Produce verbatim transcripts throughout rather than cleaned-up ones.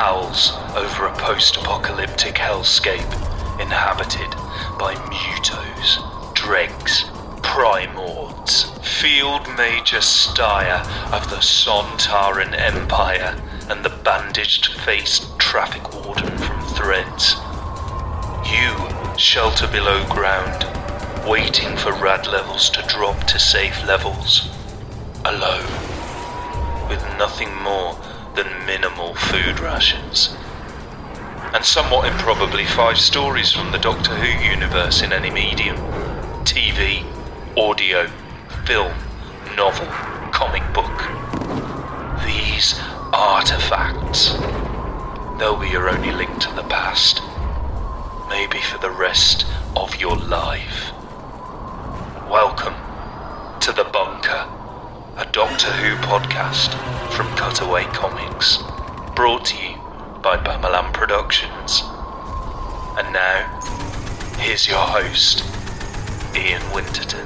howls over a post-apocalyptic hellscape inhabited by mutos, dregs, primords, Field Major Steyr of the Sontaran Empire, and the bandaged-faced traffic warden from Threads. You shelter below ground, waiting for rad levels to drop to safe levels, alone, with nothing more than minimal food rations. And somewhat improbably five stories from the Doctor Who universe in any medium. T V, audio, film, novel, comic book. These artifacts, they'll be your only link to the past. Maybe for the rest of your life. Welcome to The Bunker, a Doctor Who podcast from Cutaway Comics, brought to you by Bamalam Productions. And now, here's your host, Ian Winterton.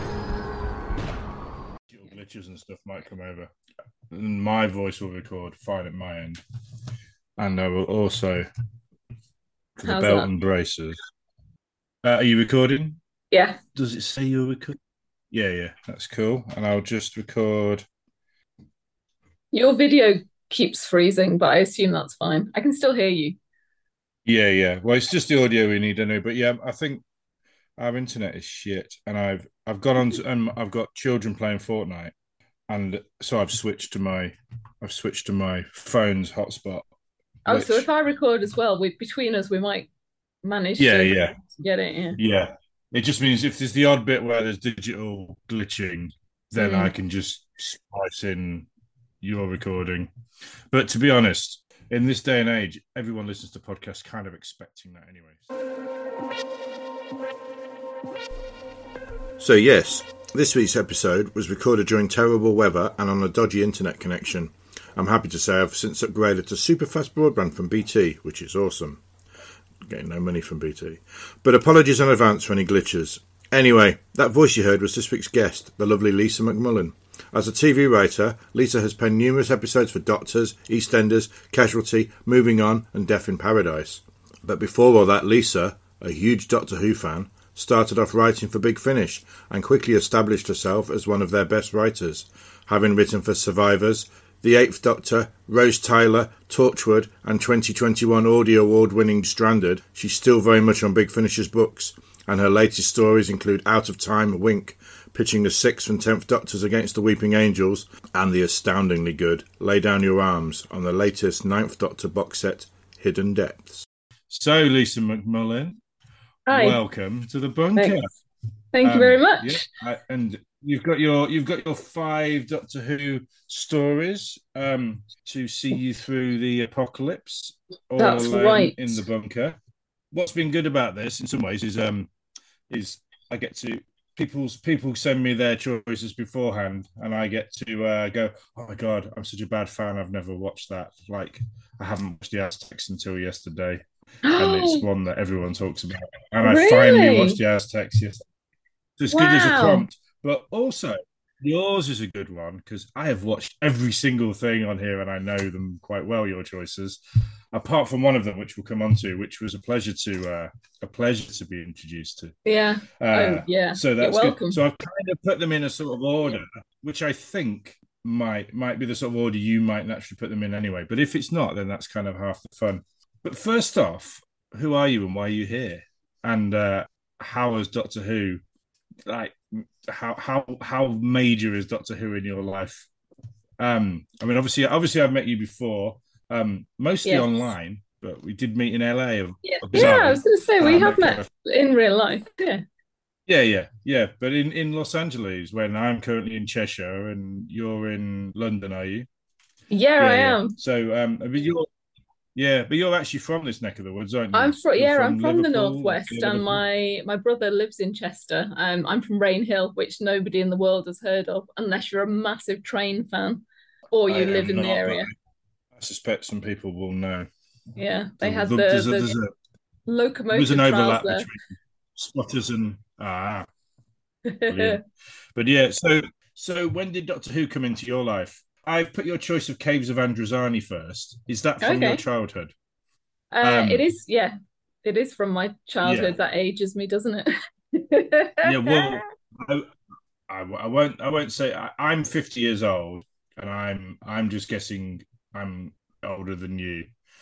Glitches and stuff might come over. And my voice will record fine at my end. And I will also, for the How's belt that? and braces. Uh, are you recording? Yeah. Does it say you're recording? Yeah, yeah, that's cool. And I'll just record. Your video keeps freezing, but I assume that's fine. I can still hear you. Yeah, yeah. Well, it's just the audio we need anyway. But yeah, I think our internet is shit, and I've I've gone on to, and I've got children playing Fortnite, and so I've switched to my I've switched to my phone's hotspot. Oh, which, so if I record as well, we between us, we might manage yeah, to yeah, get it. Yeah. yeah. It just means if there's the odd bit where there's digital glitching, then Mm. I can just splice in your recording. But to be honest, in this day and age, everyone listens to podcasts kind of expecting that anyway. So yes, this week's episode was recorded during terrible weather and on a dodgy internet connection. I'm happy to say I've since upgraded to super fast broadband from B T, which is awesome. Getting no money from B T. But apologies in advance for any glitches. Anyway, that voice you heard was this week's guest, the lovely Lisa McMullen. As a T V writer, Lisa has penned numerous episodes for Doctors, EastEnders, Casualty, Moving On and Death in Paradise. But before all that, Lisa, a huge Doctor Who fan, started off writing for Big Finish and quickly established herself as one of their best writers, having written for Survivors, The Eighth Doctor, Rose Tyler, Torchwood and twenty twenty-one Audio Award-winning Stranded. She's still very much on Big Finish's books, and her latest stories include Out of Time, Wink, pitching the sixth and tenth Doctors against the Weeping Angels, and the astoundingly good Lay Down Your Arms on the latest ninth Doctor box set, Hidden Depths. So, Lisa McMullen, Hi. welcome to the bunker. Thanks. Thank you Um, very much. Yeah, I- and you've got your you've got your five Doctor Who stories um, to see you through the apocalypse. All That's um, right. in the bunker. What's been good about this, in some ways, is um is I get to people's people send me their choices beforehand, and I get to uh, go, oh my god, I'm such a bad fan. I've never watched that. Like I haven't watched the Aztecs until yesterday. And it's one that everyone talks about. And I Really? finally watched the Aztecs yesterday. So it's good as a Wow. prompt, but also yours is a good one because I have watched every single thing on here and I know them quite well, your choices, apart from one of them, which we'll come on to, which was a pleasure to uh, a pleasure to be introduced to. Yeah. Uh, Oh, yeah. So You're that's welcome. good. So I've kind of put them in a sort of order, which I think might might be the sort of order you might naturally put them in anyway. But if it's not, then that's kind of half the fun. But first off, who are you and why are you here? And uh, how has Doctor Who, like, how how how major is Doctor Who in your life? Um, I mean, obviously, obviously, I've met you before, um, mostly Yes. online, but we did meet in L A. Of, Yeah, of yeah, I was going to say, we Um, have okay. met in real life. Yeah. Yeah, yeah, yeah. But in, in Los Angeles, when I'm currently in Cheshire and you're in London, are you? Yeah, I yeah. am. So, um, but you're, yeah, but you're actually from this neck of the woods, aren't you? I'm from, You're yeah, I'm from the Liverpool, northwest, Liverpool? and my my brother lives in Chester. Um, I'm from Rainhill, which nobody in the world has heard of, unless you're a massive train fan or you I live am in the not, but area. I suspect some people will know. Yeah, they had The- the, there's a- the there's a- locomotive There's an overlap trials between spotters and ah, there. brilliant. But yeah, so so when did Doctor Who come into your life? I've put your choice of Caves of Androzani first. Is that from your Okay. childhood? Uh, Um, it is, yeah, it is from my childhood. yeah, That ages me, doesn't it? yeah. Well, I, I, I won't. I won't say I, I'm fifty years old, and I'm I'm just guessing I'm older than you.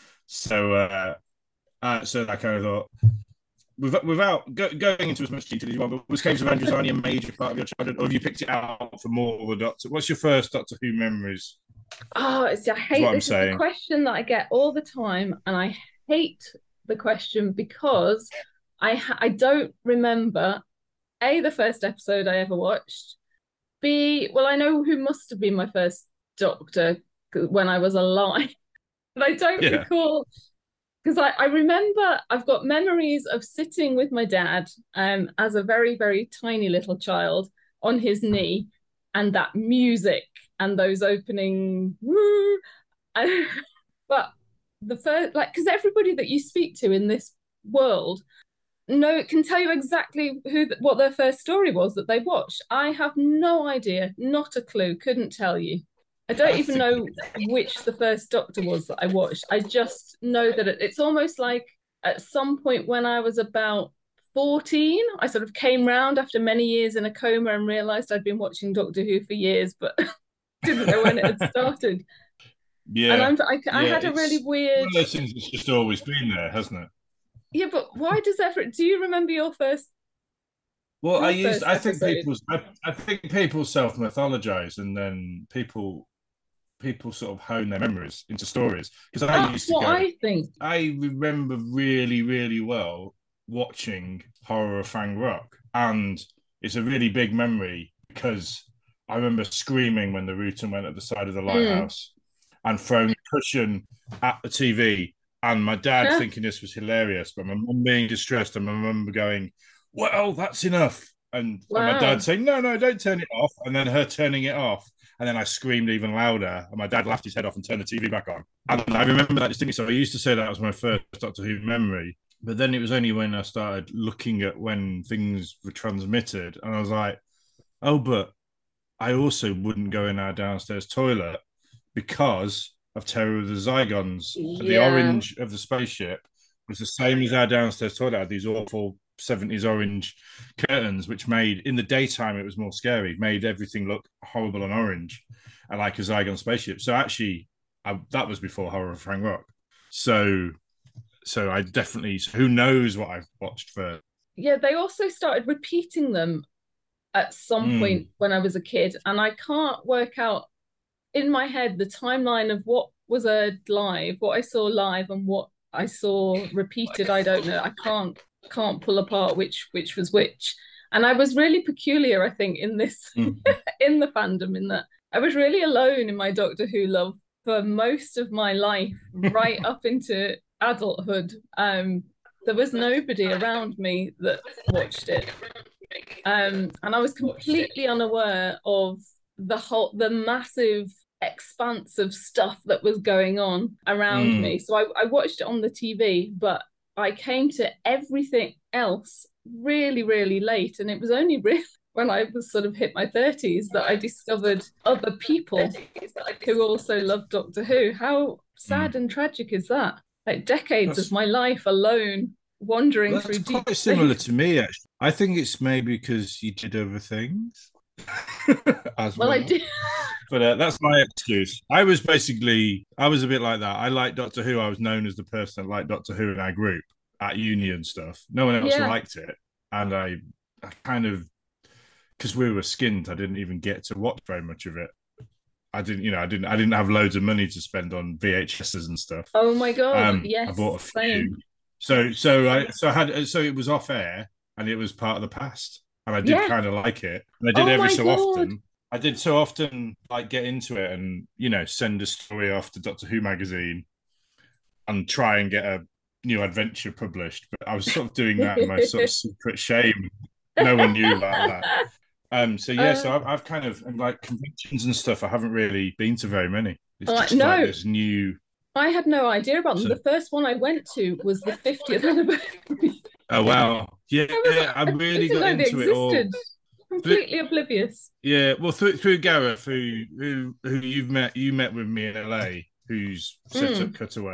So, uh, uh so I kind of thought, without, without go, going into as much detail as you want, but was Caves of Androzani a major part of your childhood, or have you picked it out for more of a Doctor? What's your first Doctor Who memories? Oh, it's, I Is hate what I'm this. Is the saying. question that I get all the time, and I hate the question because I ha- I don't remember A, the first episode I ever watched. B, well, I know who must have been my first Doctor when I was alive, but I don't Yeah. recall because I, I remember I've got memories of sitting with my dad um as a very, very tiny little child on his knee, and that music and those opening woo. I, but the first, like, because everybody that you speak to in this world no, it can tell you exactly who what their first story was that they watched. I have no idea, not a clue, couldn't tell you. I don't I even think know which the first Doctor was that I watched. I just know that it, it's almost like at some point when I was about fourteen, I sort of came round after many years in a coma and realised I'd been watching Doctor Who for years, but didn't know when it had started. And Yeah, I'm I, I yeah. had a really It's one weird. of those things that's just always been there, hasn't it? Yeah, but why does ever do you remember your first Well, I your used. first I think episode? people. I, I think people self mythologize, and then people people sort of hone their memories into stories. Because I That's used to what go. I think. I remember really, really well watching Horror of Fang Rock, and it's a really big memory because I remember screaming when the Rutan went at the side of the Mm. lighthouse and throwing a cushion at the T V, and my dad Yeah. thinking this was hilarious, but my mum being distressed, and my mum going, "Well, that's enough," and, and my Wow. dad saying, "No, no, don't turn it off," and then her turning it off. And then I screamed even louder, and my dad laughed his head off and turned the T V back on. And I remember that distinctly. So I used to say that was my first Doctor Who memory. But then it was only when I started looking at when things were transmitted, and I was like, oh, but I also wouldn't go in our downstairs toilet because of Terror of the Zygons. The Yeah. orange of the spaceship was the same as our downstairs toilet. It had these awful seventies orange curtains, which made, in the daytime, it was more scary, made everything look horrible and orange, and like a Zygon spaceship. So actually, I, that was before Horror of Fang Rock. So, so I definitely, who knows what I've watched first. Yeah, they also started repeating them at some Mm. point when I was a kid, and I can't work out in my head the timeline of what was aired live, what I saw live, and what I saw repeated. I don't know. I can't can't pull apart which which was which. And I was really peculiar, I think, in this Mm. in the fandom, in that I was really alone in my Doctor Who love for most of my life, right up into adulthood. Um, there was nobody around me that watched it. Um, and I was completely unaware of the whole, the massive expanse of stuff that was going on around Mm. me. So I, I watched it on the T V, but I came to everything else really, really late. And it was only really when I was sort of hit my thirties that I discovered other people who also loved Doctor Who. How sad Mm. and tragic is that? Like decades That's of my life alone, wandering That's through deep quite similar space. to me, actually. I think it's maybe because you did other things as Well, I well. did. But uh, that's my excuse. I was basically, I was a bit like that. I liked Doctor Who. I was known as the person that liked Doctor Who in our group at uni and stuff. No one else Yeah. liked it. And I, I kind of, because we were skint, I didn't even get to watch very much of it. I didn't, you know, I didn't, I didn't have loads of money to spend on V H Ses and stuff. Oh my God. Um, Yes. I bought a few. Same. So, so I, so I had, so it was off air, and it was part of the past, and I did Yeah. kind of like it. And I did Oh every my so God. often. I did so often, like get into it, and you know, send a story off to Doctor Who magazine, and try and get a new adventure published. But I was sort of doing that in my sort of secret shame. No one knew about that. Um, so yeah, Uh, so I've, I've kind of, and like conventions and stuff, I haven't really been to very many. It's Uh, just no. like this new. I had no idea about them. So- The first one I went to was the fiftieth anniversary. Oh wow, yeah, I was, I really didn't got know they into it all. existed. Completely oblivious. Yeah, well, through through Gareth, who who who you've met, you met with me in L A, who's set Mm. up Cutaway.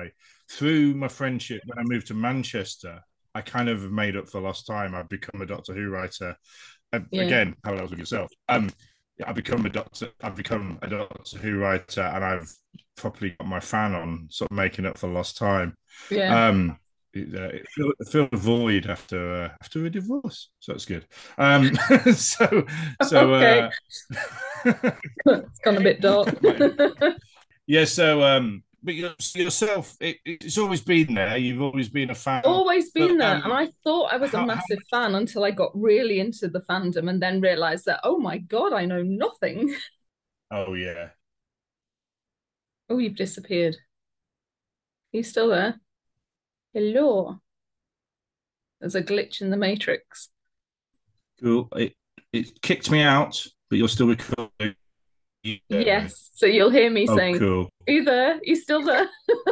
through my friendship when I moved to Manchester, I kind of made up for lost time. I've become a Doctor Who writer. I, Yeah. Again, parallels with yourself. Um, I've become a doctor. I've become a Doctor Who writer, and I've properly got my fan on, sort of making up for lost time. Yeah. Um, it, uh, it filled, it filled a void after uh, after a divorce, so that's good. Um, so so Okay. uh, It's gone a bit dark. yeah. So um, but you- yourself, it, it's always been there. You've always been a fan. Always been But, there. um, And I thought I was how- a how massive fan until I got really into the fandom and then realized that, oh my God, I know nothing. Oh yeah. Oh, you've disappeared. Are you still there? Hello. There's a glitch in the Matrix. Cool. It it kicked me out, but you're still recording. Yeah. Yes. So you'll hear me Oh, saying, cool. are you there? Are you still there?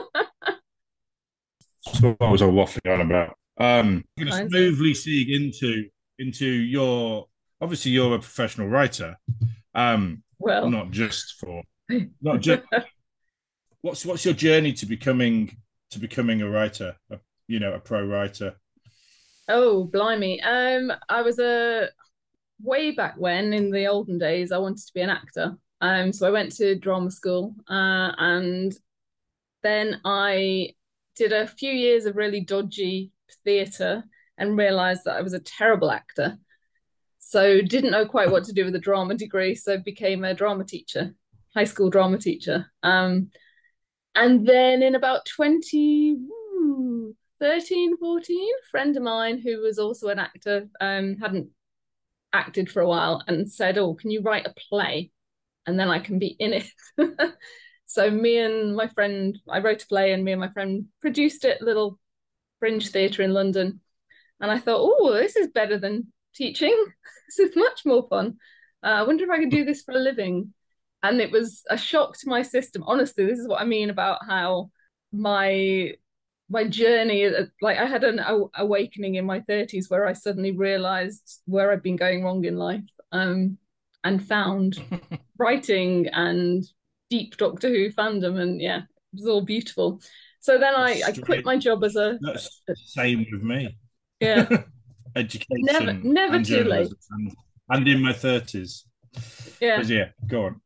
So what was I waffling on about? Um, I'm going to Fine. smoothly segue into into your. Obviously, you're a professional writer. Um, Well, not just for not just. What's what's your journey to becoming to becoming a writer? A, you know, a pro writer. oh, blimey. Um, I was a way back when in the olden days, I wanted to be an actor. Um, so I went to drama school, uh, and then I did a few years of really dodgy theatre and realized that I was a terrible actor. So didn't know quite what to do with a drama degree, so became a drama teacher, high school drama teacher. Um, and then in about twenty thirteen, fourteen, a friend of mine who was also an actor, um, hadn't acted for a while, and said, oh, can you write a play? And then I can be in it. So me and my friend, I wrote a play and me and my friend produced it, little fringe theatre in London. And I thought, oh, this is better than teaching. This is much more fun. Uh, I wonder if I could do this for a living. And it was a shock to my system. Honestly, this is what I mean about how my my journey, like I had an awakening in my thirties where I suddenly realized where I'd been going wrong in life, um, and found writing and deep Doctor Who fandom, and yeah, it was all beautiful. So then I, I quit my job as a. That's the same with me. Yeah. Education. Never, never and too late. And, and in my thirties. Yeah. But yeah, go on.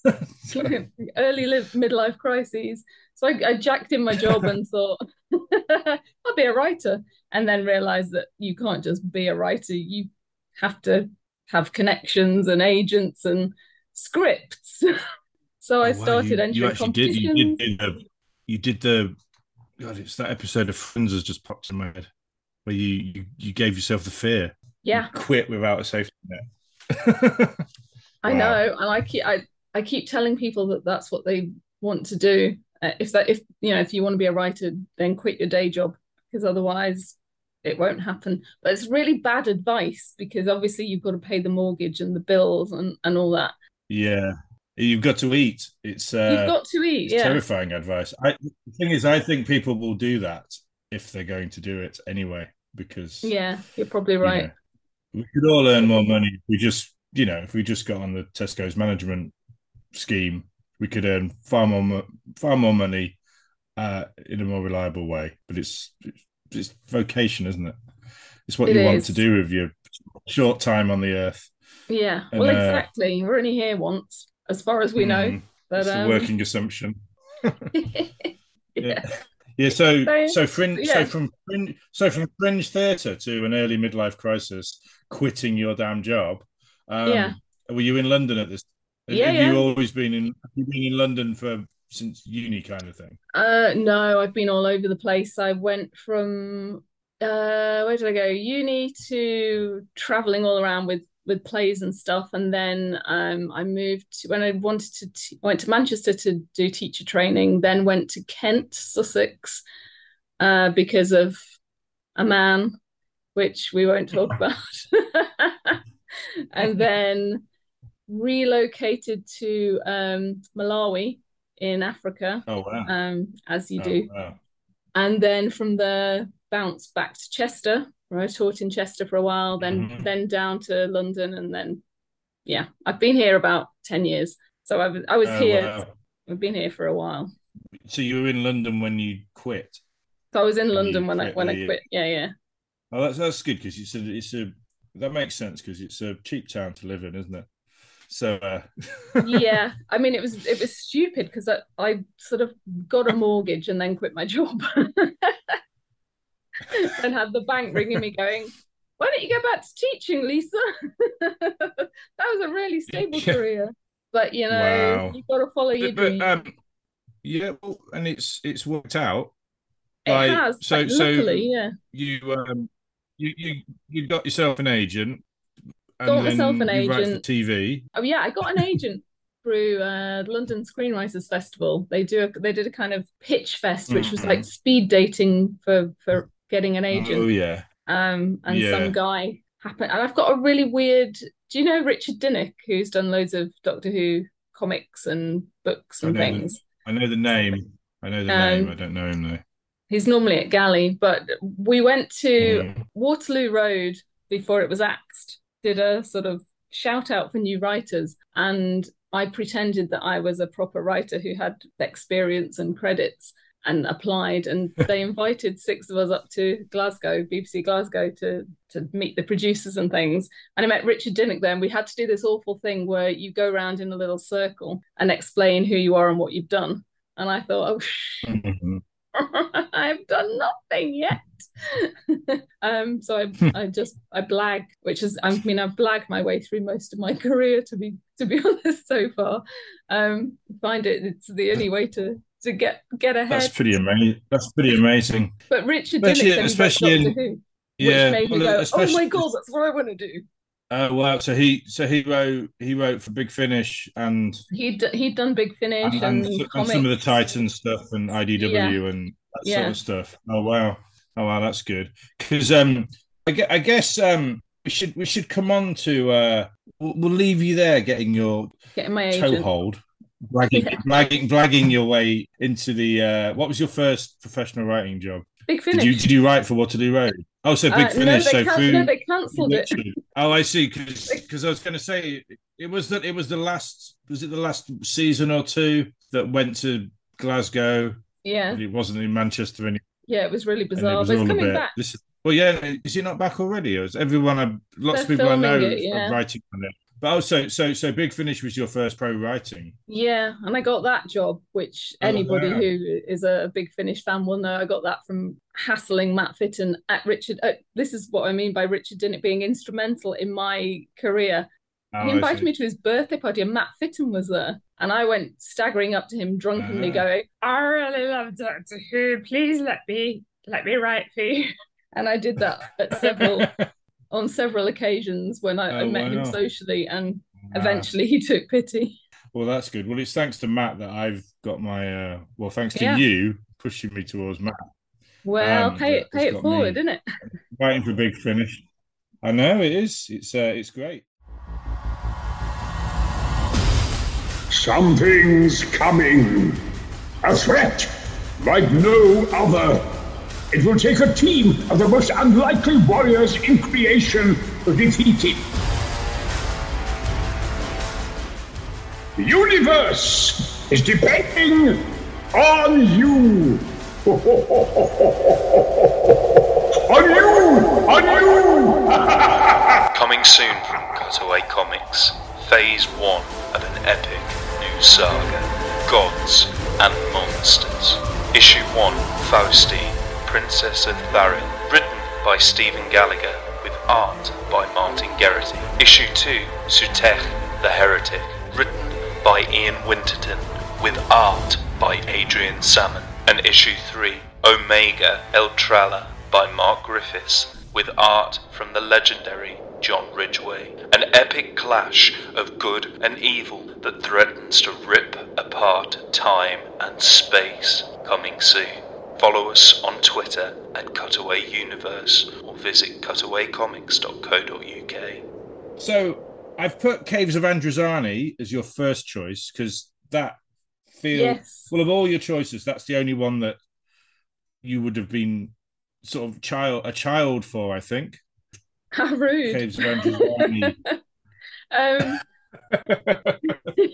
Early live midlife crises. So I, I jacked in my job and thought I'll be a writer, and then realized that you can't just be a writer. You have to have connections and agents and scripts. So I Oh, wow, started you, entering you actually competitions. did. You did. The, you did the. God, it's that episode of Friends has just popped in my head, where you you, you gave yourself the fear. Yeah, you quit without a safety net. I know, and I keep I I keep telling people that that's what they want to do. Uh, if that if you know if you want to be a writer, then quit your day job, because otherwise it won't happen. But it's really bad advice, because obviously you've got to pay the mortgage and the bills and and all that. Yeah. You've got to eat. It's uh, You've got to eat. it's Yeah. terrifying advice. I, the thing is, I think people will do that if they're going to do it anyway, because Yeah, you're probably right. You know, we could all earn more money if we just, you know, if we just got on the Tesco's management scheme, we could earn far more, far more money uh, in a more reliable way. But it's it's vocation, isn't it? It's what It you want is. to do with your short time on the earth. Yeah. And, Well, uh, exactly. We're only here once, as far as we know. Mm, But That's the um, working assumption. yeah. Yeah. Yeah, so So, so fringe, yeah. so from fringe, so from fringe theatre to an early midlife crisis, quitting your damn job. Um, Yeah. Were you in London at this? Have, Yeah, have yeah. you always been in? Have you been in London for since uni, kind of thing? Uh, no, I've been all over the place. I went from uh, where did I go? Uni to traveling all around with with plays and stuff, and then um, I moved to, when I wanted to t- went to Manchester to do teacher training. Then went to Kent, Sussex, uh, because of a man, which we won't talk about, and then relocated to um, Malawi in Africa, Oh wow! um, as you Oh, do. wow. And then from there, bounced back to Chester, where I taught in Chester for a while, then Mhm. then down to London, and then, yeah, I've been here about ten years. So I was, I was Oh, here, wow. I've been here for a while. So you were in London when you quit. So I was in When London you when I quit when I the- quit. Yeah, yeah. Oh, that's that's good because it's a it's a that makes sense because it's a cheap town to live in, isn't it? So uh... Yeah, I mean, it was it was stupid because I, I sort of got a mortgage and then quit my job and had the bank ringing me going, "Why don't you go back to teaching, Lisa?" That was a really stable Yeah. career, but you know, Wow. you've got to follow your But, but dreams. um, yeah, well, and it's it's worked out. It Like, has, so like, so luckily, yeah. you um you you you got yourself an agent, and Got then myself an you write for agent. T V. Oh yeah, I got an agent through uh, the London Screenwriters Festival. They do a, they did a kind of pitch fest, which was Mhm. like speed dating for for getting an Oh agent. yeah, Um, and Yeah. some guy happened, and I've got a really weird. Do you know Richard Dinnick, who's done loads of Doctor Who comics and books I and know the, things? I know the name. I know the Um, name. I don't know him though. He's normally at Galley, but we went to Mhm. Waterloo Road before it was axed, did a sort of shout out for new writers, and I pretended that I was a proper writer who had experience and credits and applied, and they invited six of us up to Glasgow, B B C Glasgow, to to meet the producers and things. And I met Richard Dinnick there, and we had to do this awful thing where you go around in a little circle and explain who you are and what you've done. And I thought, oh, Mhm. I've done nothing yet. um, so I, I just I blag, which is I mean I've blagged my way through most of my career to be to be honest so far. Um, find it it's the only way to to get get ahead. That's pretty amazing. That's pretty amazing. But Richard Especially- Dinnick said he especially wrote Doctor in- Who, which Yeah, made me well, go, oh especially- my god, that's what I want to do. Uh, well, so he so he wrote he wrote for Big Finish and He'd he'd done Big Finish and, and, and, and comics. some of the Titan stuff and I D W and that sort Yeah. of stuff. Oh wow, oh wow, that's good. Because um, I, gue- I guess um, we should we should come on to uh, we'll, we'll leave you there getting your Getting my agent. toehold, blagging, Yeah. blagging, blagging your way into the. Uh, what was your first professional writing job? Big Did Finish. you did you write for Waterloo Road? Oh, so Big Uh, no, Finish. they, so can- through. no, they cancelled it. Oh, I see. Because I was going to say it was that it was the last. Was it the last season or two that went to Glasgow? Yeah, It wasn't in Manchester anymore. yeah, it was really And it bizarre. was But it's all a coming bit. back. This is, well, yeah. Is it not back already? Or is everyone? I, lots of They're people I know filming it, yeah. are writing on it. But also, so so Big Finish was your first pro writing. Yeah, and I got that job, which Oh, anybody wow. who is a Big Finish fan will know. I got that from hassling Matt Fitton at Richard. Uh, this is what I mean by Richard Dinnick being instrumental in my career. Oh, He I invited see. me to his birthday party, and Matt Fitton was there. And I went staggering up to him drunkenly, Ah. going, "I really love Doctor Who. Please let me let me write for you." And I did that at several on several occasions when I, I Oh, met him wow. socially, and Wow. eventually he took pity. Well, that's good. Well, it's thanks to Matt that I've got my. Uh, well, thanks to Yeah. you pushing me towards Matt. Well, Um, pay it that pay has it got forward, me- isn't it? Writing for Big Finish. I know it is. It's uh, it's great. Something's coming. A threat like no other. It will take a team of the most unlikely warriors in creation to defeat it. The universe is depending on you. On you! On you! Coming soon from Cutaway Comics, Phase one of an epic new saga, Gods and Monsters. Issue one, Faustine, Princess of Tharin, written by Stephen Gallagher with art by Martin Geraghty. Issue two, Sutech, the Heretic, written by Ian Winterton with art by Adrian Salmon. And issue three, Omega El Tralla by Mark Griffiths with art from the legendary John Ridgway. An epic clash of good and evil that threatens to rip apart time and space. Coming soon. Follow us on Twitter at Cutaway Universe or visit cutaway comics dot co dot uk. So I've put Caves of Androzani as your first choice because that feels Yes. well of all your choices, that's the only one that you would have been sort of child a child for, I think. How rude. Caves of Androzani. um,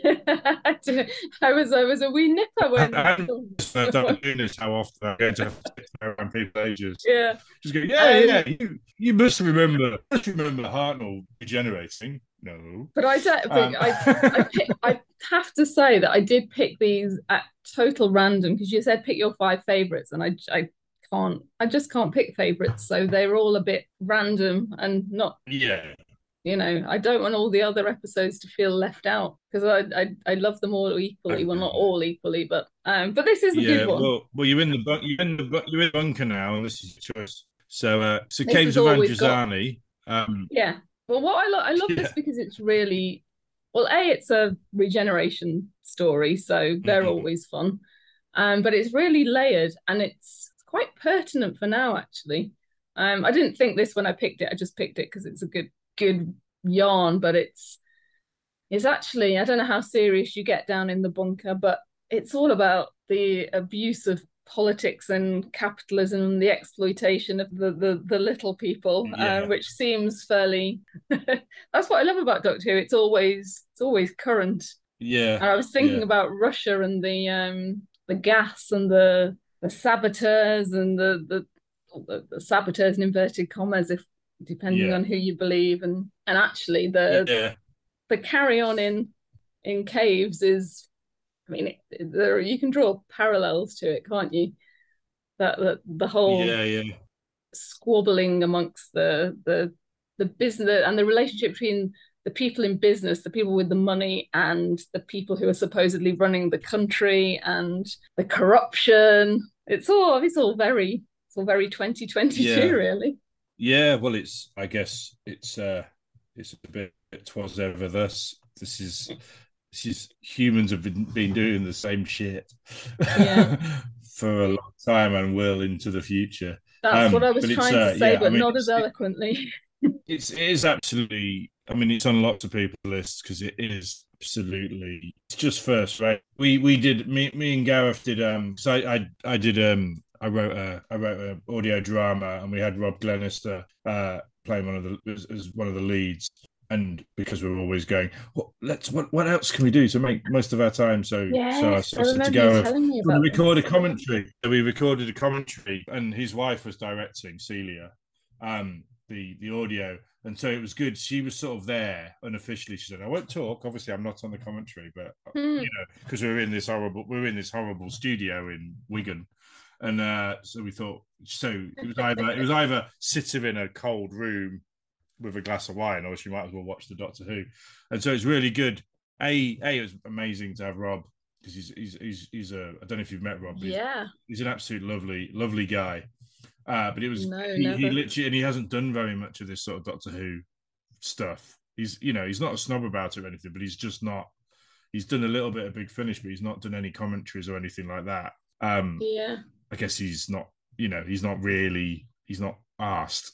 I, didn't- I was I was a wee nipper when. And I'm doing this how often I'm going to have to sit around people's ages. Yeah. Just go, yeah, Um, yeah. You, you must remember, must remember Hartnell regenerating. No, But I don't. But Um, I I, pick, I have to say that I did pick these at total random because you said pick your five favorites, and I I can't. I just can't pick favorites, so they're all a bit random and not. yeah, You know, I don't want all the other episodes to feel left out because I, I I love them all equally. Well, not all equally, but um, but this is a yeah. good one. Well, well, you're in the bu- you're in the bu- you're in the bunker now, and this is your choice. So, uh, so This Caves is of all we've got. Androzani. Um, Yeah. Well, what I love, I love Yeah. this because it's really, well, A, it's a regeneration story, so they're Mhm. always fun. Um, but it's really layered and it's quite pertinent for now, actually. Um, I didn't think this when I picked it. I just picked it because it's a good, good yarn, but it's it's actually, I don't know how serious you get down in the bunker, but it's all about the abuse of politics and capitalism and the exploitation of the the, the little people, Yeah. uh, which seems fairly. That's what I love about Doctor Who. It's always it's always current. yeah, And I was thinking yeah. about Russia and the um the gas and the the saboteurs and the the, the, the saboteurs in inverted commas, if depending Yeah. on who you believe, and and actually the yeah, the carry on in in Caves is, I mean, it, there you can draw parallels to it, can't you? That, that the whole yeah, yeah, squabbling amongst the the the business and the relationship between the people in business, the people with the money, and the people who are supposedly running the country, and the corruption. It's all it's all very it's all very twenty twenty-two, Yeah. really. yeah. Well, it's I guess it's uh, it's a bit twas ever thus. This is this is humans have been been doing the same shit Yeah. for a long time and will into the future. That's Um, what I was but it's, trying to uh, say, yeah, I but mean, not as it's- eloquently. It's it is absolutely. I mean, it's on lots of people's lists because it is absolutely. It's just first rate. We we did me me and Gareth did um. So I I, I did um. I wrote a I wrote an audio drama and we had Rob Glenister uh playing one of the as, as one of the leads. And because we were always going, well, let's what what else can we do to make most of our time? So so I, Yes, I I said to remember you Gareth, telling me "Can about we record a this. commentary?" So we recorded a commentary, and his wife was directing Celia. Um, the the audio, and so it was good. She was sort of there unofficially. She said, "I won't talk. Obviously, I'm not on the commentary, but Hmm. you know, because we're in this horrible we're in this horrible studio in Wigan, and uh, so we thought so it was either it was either sit her in a cold room with a glass of wine, or she might as well watch the Doctor Who, and so it's really good. A a it was amazing to have Rob because he's he's he's he's a I don't know if you've met Rob. But he's, Yeah, he's an absolute lovely lovely guy. Uh, but it was No, he, he never. literally and he hasn't done very much of this sort of Doctor Who stuff. He's you know he's not a snob about it or anything, but he's just not. He's done a little bit of Big Finish, but he's not done any commentaries or anything like that. Um, yeah. I guess he's not. You know, he's not really. He's not asked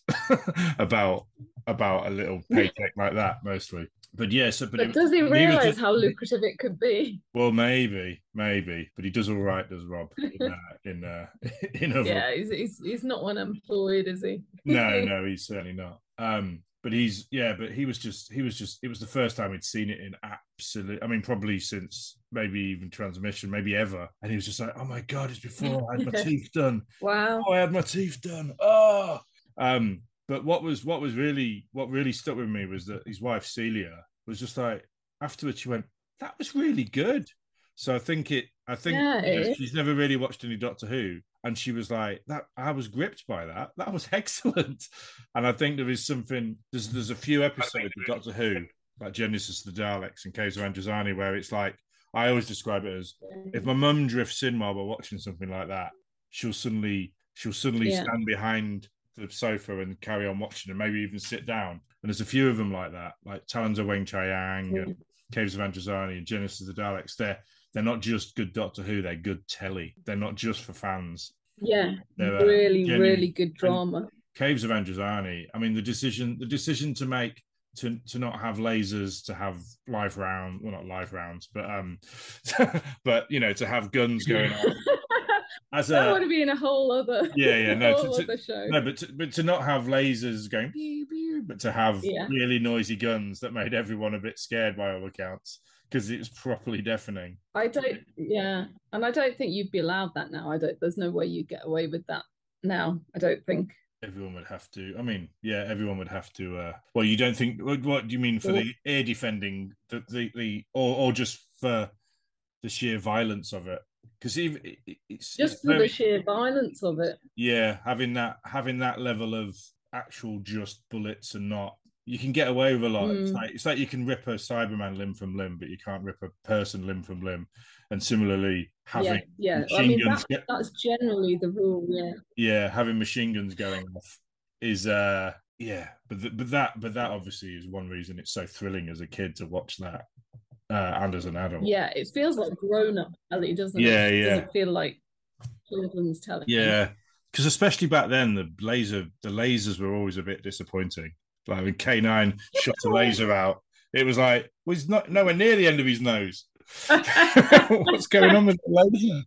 about about a little paycheck like that mostly. But yes, yeah, so, but, But it, does he he was realise just- how lucrative it could be? Well, maybe, maybe, but he does all right, does Rob? In uh, in uh, in other Yeah, he's, he's he's not unemployed, is he? no, no, he's certainly not. Um, but he's yeah, but he was just he was just it was the first time he'd seen it in absolute. I mean, probably since maybe even transmission, maybe ever. And he was just like, "Oh my god, it's before I had my teeth done. Wow. Oh, I had my teeth done. Oh." Um, but what was what was really what really stuck with me was that his wife Celia was just like afterwards she went, "That was really good." So I think it. I think Yeah, you know, it is. she's never really watched any Doctor Who, and she was like, "That I was gripped by that. That was excellent." And I think there is something. There's there's a few episodes of Doctor Who, like Genesis of the Daleks and Caves of Androzani, where it's like I always describe it as if my mum drifts in while we're watching something like that, she'll suddenly she'll suddenly Yeah. stand behind the sofa and carry on watching, and maybe even sit down. And there's a few of them like that, like Talons of Weng Chiang and Caves of Androzani and Genesis of the Daleks. They're they're not just good Doctor Who; they're good telly. They're not just for fans. Yeah, They're, uh, really, genuine- really good drama. Caves of Androzani. I mean, the decision the decision to make to to not have lasers, to have live round, well, not live rounds, but um, but you know, to have guns going on as That a would be in a whole other, Yeah, yeah, no, whole to- other show. no, but to, but to not have lasers going, pew, pew, but to have Yeah. really noisy guns that made everyone a bit scared by all accounts. because it's properly deafening. I don't, yeah, and I don't think you'd be allowed that now. I don't. There's no way you get away with that now. I don't think. Everyone would have to. I mean, yeah, everyone would have to. Uh, well, you don't think? What, what do you mean for the air defending? The the, the or or just for the sheer violence of it? Because even it, it's just it's for very, the sheer violence of it. Yeah, having that having that level of actual just bullets and not. You can get away with a lot. Mm. It's like it's like you can rip a Cyberman limb from limb, but you can't rip a person limb from limb. And similarly, having yeah, yeah. machine I mean, guns. That, get, that's generally the rule. Yeah. Yeah, having machine guns going off is uh yeah, but th- but that but that obviously is one reason it's so thrilling as a kid to watch that, uh, and as an adult. Yeah, it feels like grown up, Ellie, doesn't yeah, it? It yeah, doesn't feel like children's telling. Yeah, because especially back then, the laser the lasers were always a bit disappointing. Like when K nine shot a laser out, it was like, well, he's not nowhere near the end of his nose. What's going on with the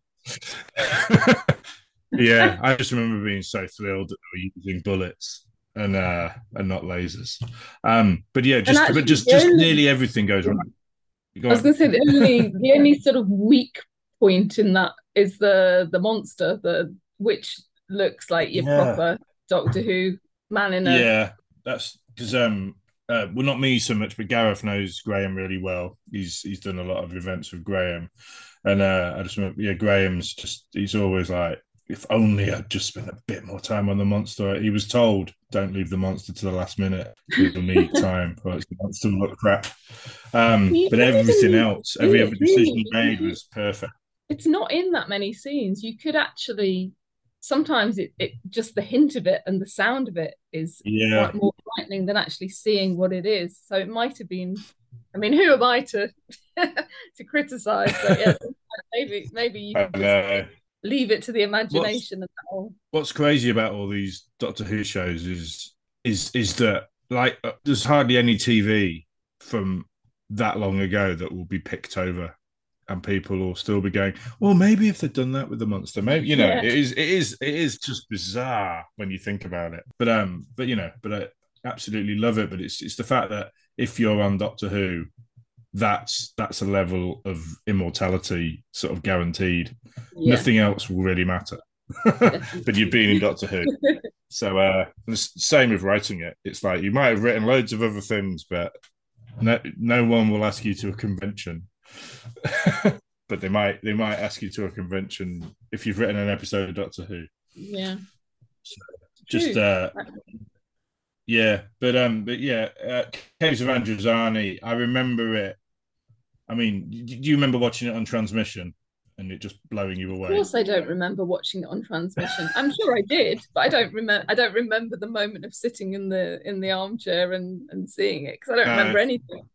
laser? Yeah, I just remember being so thrilled that they were using bullets and uh, and not lasers. Um, but yeah, just actually, but just just only, nearly everything goes right. Go I was going to say the only the only sort of weak point in that is the the monster, the which looks like your yeah. proper Doctor Who man in a yeah. That's because um uh, well not me so much, but Gareth knows Graham really well. He's he's done a lot of events with Graham, and uh, I just remember yeah Graham's just he's always like, if only I'd just spent a bit more time on the monster. He was told don't leave the monster to the last minute. You'll need time, or it's going to look crap. Um, but everything else, every other decision he made was perfect. It's not in that many scenes. You could actually. Sometimes it, it just the hint of it and the sound of it is yeah. quite more frightening than actually seeing what it is. So it might have been. I mean, who am I to to criticize? But yeah, maybe maybe you can just leave it to the imagination. What's, of that all. What's crazy about all these Doctor Who shows is is is that like there's hardly any T V from that long ago that will be picked over. And people will still be going, well, maybe if they'd done that with the monster, maybe you know, yeah. it is, it is, it is just bizarre when you think about it. But um, but you know, but I absolutely love it. But it's it's the fact that if you're on Doctor Who, that's that's a level of immortality sort of guaranteed. Yeah. Nothing else will really matter. But you've been in Doctor Who, so uh, the same with writing it. It's like you might have written loads of other things, but no, no one will ask you to a convention. But they might they might ask you to a convention if you've written an episode of Doctor Who. Yeah. So just uh yeah, but um but yeah, uh, Caves of Androzani, I remember it. I mean, do you remember watching it on transmission and it just blowing you away? Of course I don't remember watching it on transmission. I'm sure I did, but I don't remember I don't remember the moment of sitting in the in the armchair and and seeing it because I don't remember uh, anything.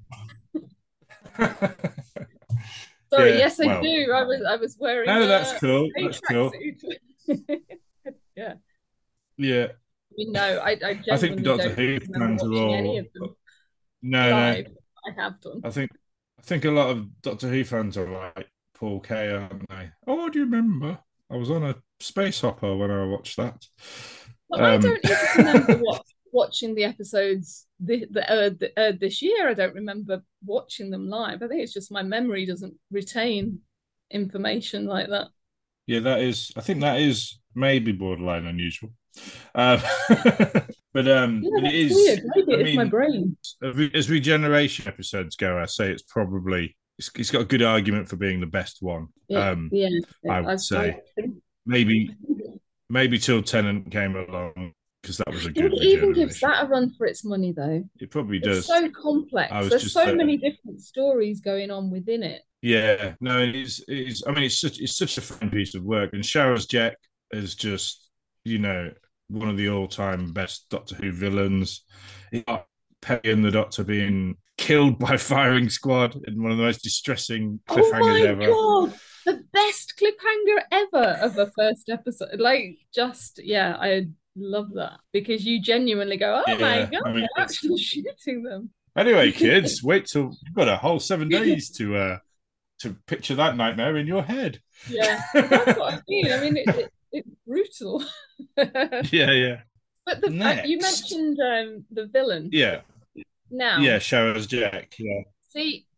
Sorry, yeah, yes, I well, do. I was I was wearing. No, that's a, cool. A that's cool. yeah. Yeah. You know, I I, I think Doctor Who fans are all. Any of them no, live. no. I have done. I think I think a lot of Doctor Who fans are like Paul Kay, aren't they? Oh, do you remember? I was on a space hopper when I watched that. Well, um, I don't even remember what. watching the episodes the, the, uh, the, uh, this year. I don't remember watching them live. I think it's just my memory doesn't retain information like that. Yeah, that is, I think that is maybe borderline unusual. Um, but um, yeah, but it is, weird. Maybe I it's mean, my brain. As regeneration episodes go, I say it's probably, it's, it's got a good argument for being the best one. Yeah, um, yeah I would I've, say. I've... Maybe, maybe till Tennant came along. Because that was a good. It even gives that a run for its money, though. It probably does. It's so complex. There's so saying. many different stories going on within it. Yeah, no, it is. It is. I mean, it's such it's such a fun piece of work. And Sharaz Jek is just, you know, one of the all-time best Doctor Who villains. Peggy and the Doctor being killed by firing squad in one of the most distressing cliffhangers oh my ever. God. The best cliffhanger ever of a first episode. Like, just yeah, I. love that because you genuinely go, oh yeah, my god, I mean, they're actually shooting them. Anyway, kids, wait till you've got a whole seven days to uh to picture that nightmare in your head. Yeah, that's what I mean. I mean, it, it, it's brutal. yeah, yeah. But the uh, you mentioned um, the villain. Yeah. Now, yeah, Sharaz Jek. Yeah. See,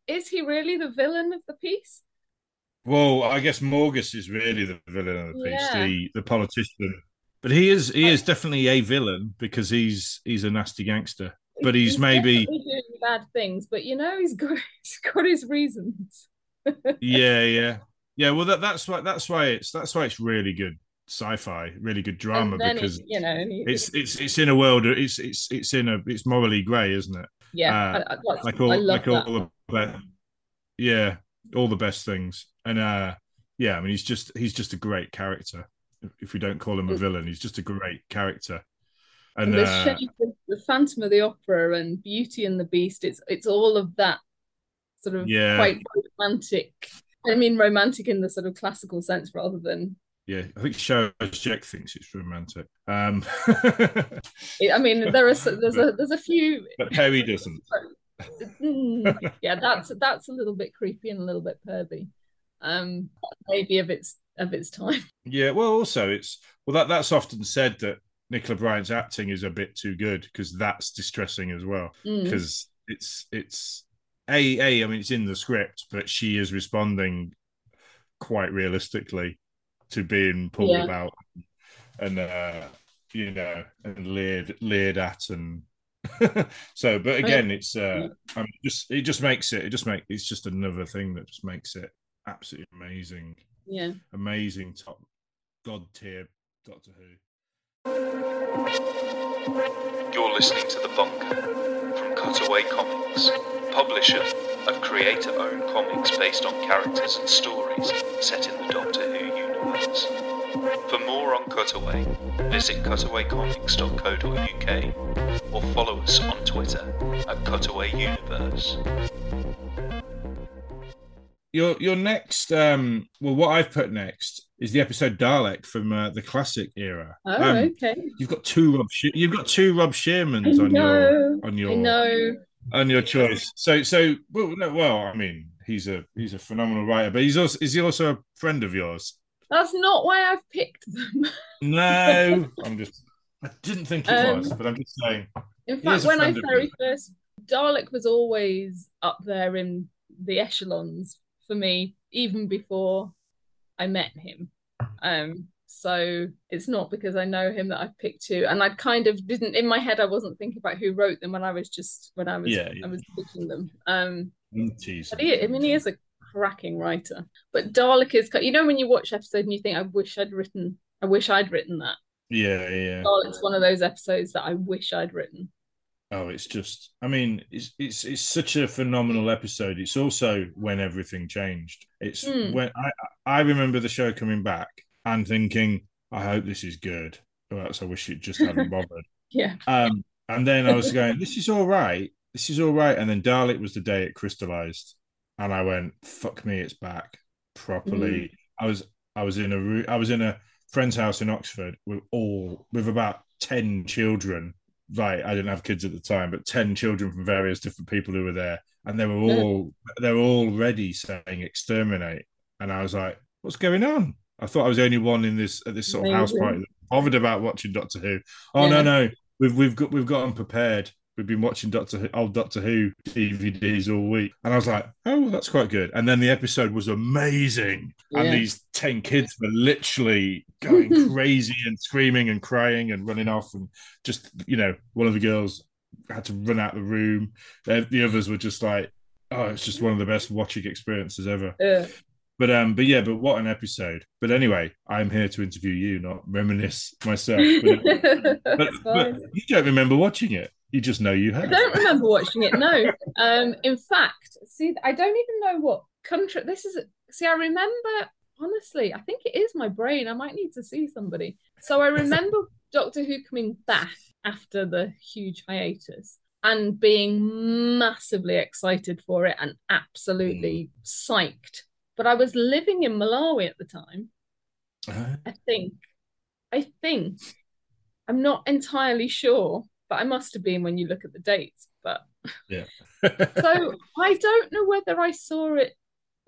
is he really the villain of the piece? Well, I guess Morgus is really the villain of the piece, Yeah. the the politician. But he is he is definitely a villain because he's he's a nasty gangster. But he's, he's maybe definitely doing bad things, but you know, he's got he's got his reasons. yeah, yeah, yeah. Well, that that's why that's why it's that's why it's really good sci-fi, really good drama And then because it, you know, and he, it's it's it's in a world. It's it's it's in a it's morally grey, isn't it? yeah, Uh, I, I, that's, like I all love like all that. the be- yeah, all the best things. And uh, yeah, I mean, he's just he's just a great character. If we don't call him a villain, he's just a great character. And, And the uh, shape of the Phantom of the Opera and Beauty and the Beast, it's it's all of that sort of yeah, quite romantic. I mean, romantic in the sort of classical sense rather than. yeah, I think Shows Jack thinks it's romantic. Um, I mean, there are there's a there's a few. but Perry doesn't. Mm, yeah, that's that's a little bit creepy and a little bit pervy. Um, maybe of its of its time. Yeah, well, also it's well that that's often said that Nicola Bryant's acting is a bit too good because that's distressing as well because mm. it's it's a a I mean it's in the script, but she is responding quite realistically to being pulled yeah. about and uh, you know and leered leered at and so. But again, it's uh, I mean, just it just makes it it just make it's just another thing that just makes it absolutely amazing. Yeah, amazing top god tier Doctor Who. You're listening to The Bunker from Cutaway Comics, publisher of creator-owned comics based on characters and stories set in the Doctor Who universe. For more on Cutaway, visit cutaway comics dot co dot uk or follow us on Twitter at Cutaway Universe. Your your next, um, well, what I've put next is the episode Dalek from uh, the classic era. Oh, um, okay. You've got two Rob. She- you've got two Rob Shearmans on your on your I know. on your choice. So so well, no, well, I mean, he's a he's a phenomenal writer, but he's also is he also a friend of yours? That's not why I've picked them. No, I'm just. I didn't think it um, was, but I'm just saying. In fact, when I very first Dalek was always up there in the echelons for me, even before I met him. Um, so it's not because I know him that I've picked two, and I kind of didn't in my head. I wasn't thinking about who wrote them when I was just when I was yeah, yeah. I was picking them. Um, he, I mean, he is a cracking writer, but Dalek is, you know, when you watch episode and you think, I wish I'd written, I wish I'd written that. Yeah, yeah. Dalek's one of those episodes that I wish I'd written. Oh, it's just, I mean, it's it's it's such a phenomenal episode. It's also when everything changed. It's mm. when I I remember the show coming back and thinking, I hope this is good, or else I wish it just hadn't bothered. yeah. Um, and then I was going, this is all right. This is all right. And then Dalek was the day it crystallized, and I went, fuck me, it's back properly. Mm. I was I was in a I was in a friend's house in Oxford with all with about ten children. Right, I didn't have kids at the time, but ten children from various different people who were there, and they were all they were already saying exterminate, and I was like, "What's going on?" I thought I was the only one in this at this sort of Amazing. house party that bothered about watching Doctor Who. Oh yeah. no, no, we've we've got we've gotten prepared. We've been watching Doctor Who, old Doctor Who D V Ds all week, and I was like, "Oh, that's quite good." And then the episode was amazing, yeah. and these ten kids were literally going crazy and screaming and crying and running off, and just you know, one of the girls had to run out of the room. The others were just like, "Oh, it's just one of the best watching experiences ever." Yeah. But um, but yeah, but what an episode! But anyway, I'm here to interview you, not reminisce myself. But, but, but you don't remember watching it. You just know you have. I don't remember watching it. No. Um. In fact, see, I don't even know what country this is. See, I remember honestly. I think it is my brain. I might need to see somebody. So I remember Doctor Who coming back after the huge hiatus and being massively excited for it and absolutely mm. psyched. But I was living in Malawi at the time. Uh-huh. I think. I think. I'm not entirely sure, but I must have been when you look at the dates. But yeah. So I don't know whether I saw it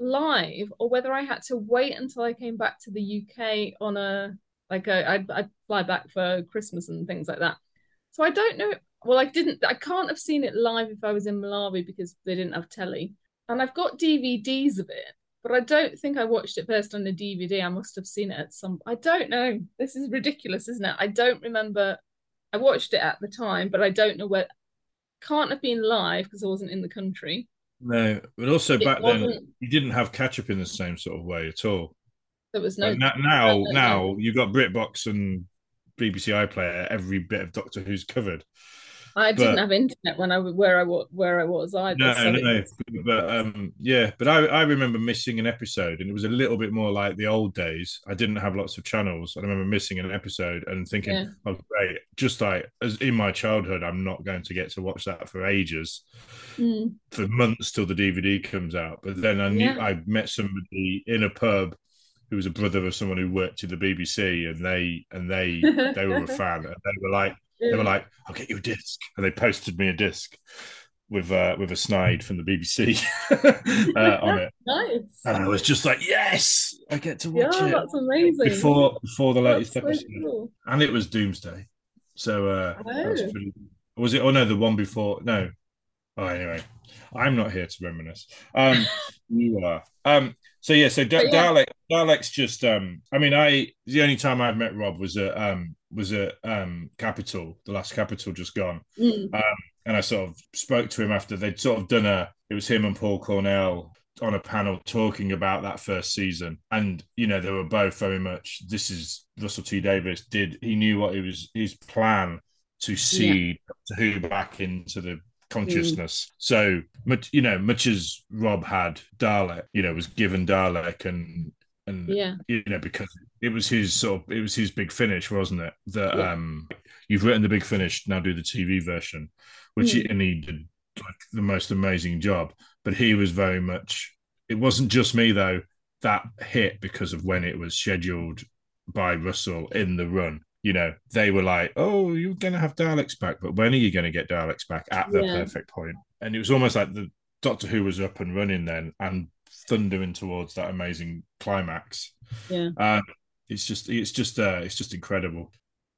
live or whether I had to wait until I came back to the U K on a like a I'd, I'd fly back for Christmas and things like that. So I don't know. Well, I didn't. I can't have seen it live if I was in Malawi because they didn't have telly. and I've got D V Ds of it, but I don't think I watched it first on a D V D. I must have seen it at some. I don't know. This is ridiculous, isn't it? I don't remember. I watched it at the time, but I don't know where. Can't have been live because I wasn't in the country. No, but also It back then wasn't- you didn't have catch up in the same sort of way at all. There was no. Like, na- now, no, now you've got BritBox and B B C iPlayer. Every bit of Doctor Who's covered. I didn't but- have internet when I w- where I wa- where I was either. No, so no, it- but um, yeah, but I, I remember missing an episode, and it was a little bit more like the old days. I didn't have lots of channels. I remember missing an episode and thinking, Yeah. "Oh, great!" Just like as in my childhood, I'm not going to get to watch that for ages, Mm. for months till the D V D comes out. But then I knew Yeah. I met somebody in a pub who was a brother of someone who worked at the B B C, and they and they they were a fan, and they were like. They were like, "I'll get you a disc," and they posted me a disc with uh, with a snide from the B B C uh, on it, Nice. and I was just like, "Yes, I get to Yeah, watch it that's amazing. before before the latest That's so episode." cool. And it was Doomsday, so uh, that's Oh. pretty. Was it? Oh no, the one before. No. Oh, anyway, I'm not here to reminisce. Um, you are. Um, so yeah, so da- But yeah. Dalek, Dalek's just. Um, I mean, I the only time I've met Rob was at um was at um Capital, the last Capital just gone, Mm. and I sort of spoke to him after they'd sort of done a. It was him and Paul Cornell on a panel talking about that first season, and you know they were both very much. This is Russell T Davies did. He knew what he was. His plan to seed Doctor Who back into the consciousness. So much, you know, much as Rob had Dalek, you know, was given Dalek, and and Yeah. you know, because it was his sort of it was his big finish, wasn't it? That Yeah. um, you've written the big finish, now do the T V version, which he, Mm. and he did like the most amazing job. But he was very much. It wasn't just me though. That hit because of when it was scheduled by Russell in the run. You know, they were like, "Oh, you're going to have Daleks back, but when are you going to get Daleks back at the Yeah. perfect point?" And it was almost like the Doctor Who was up and running then, and thundering towards that amazing climax. Yeah. Um, it's just, it's just, uh, it's just incredible.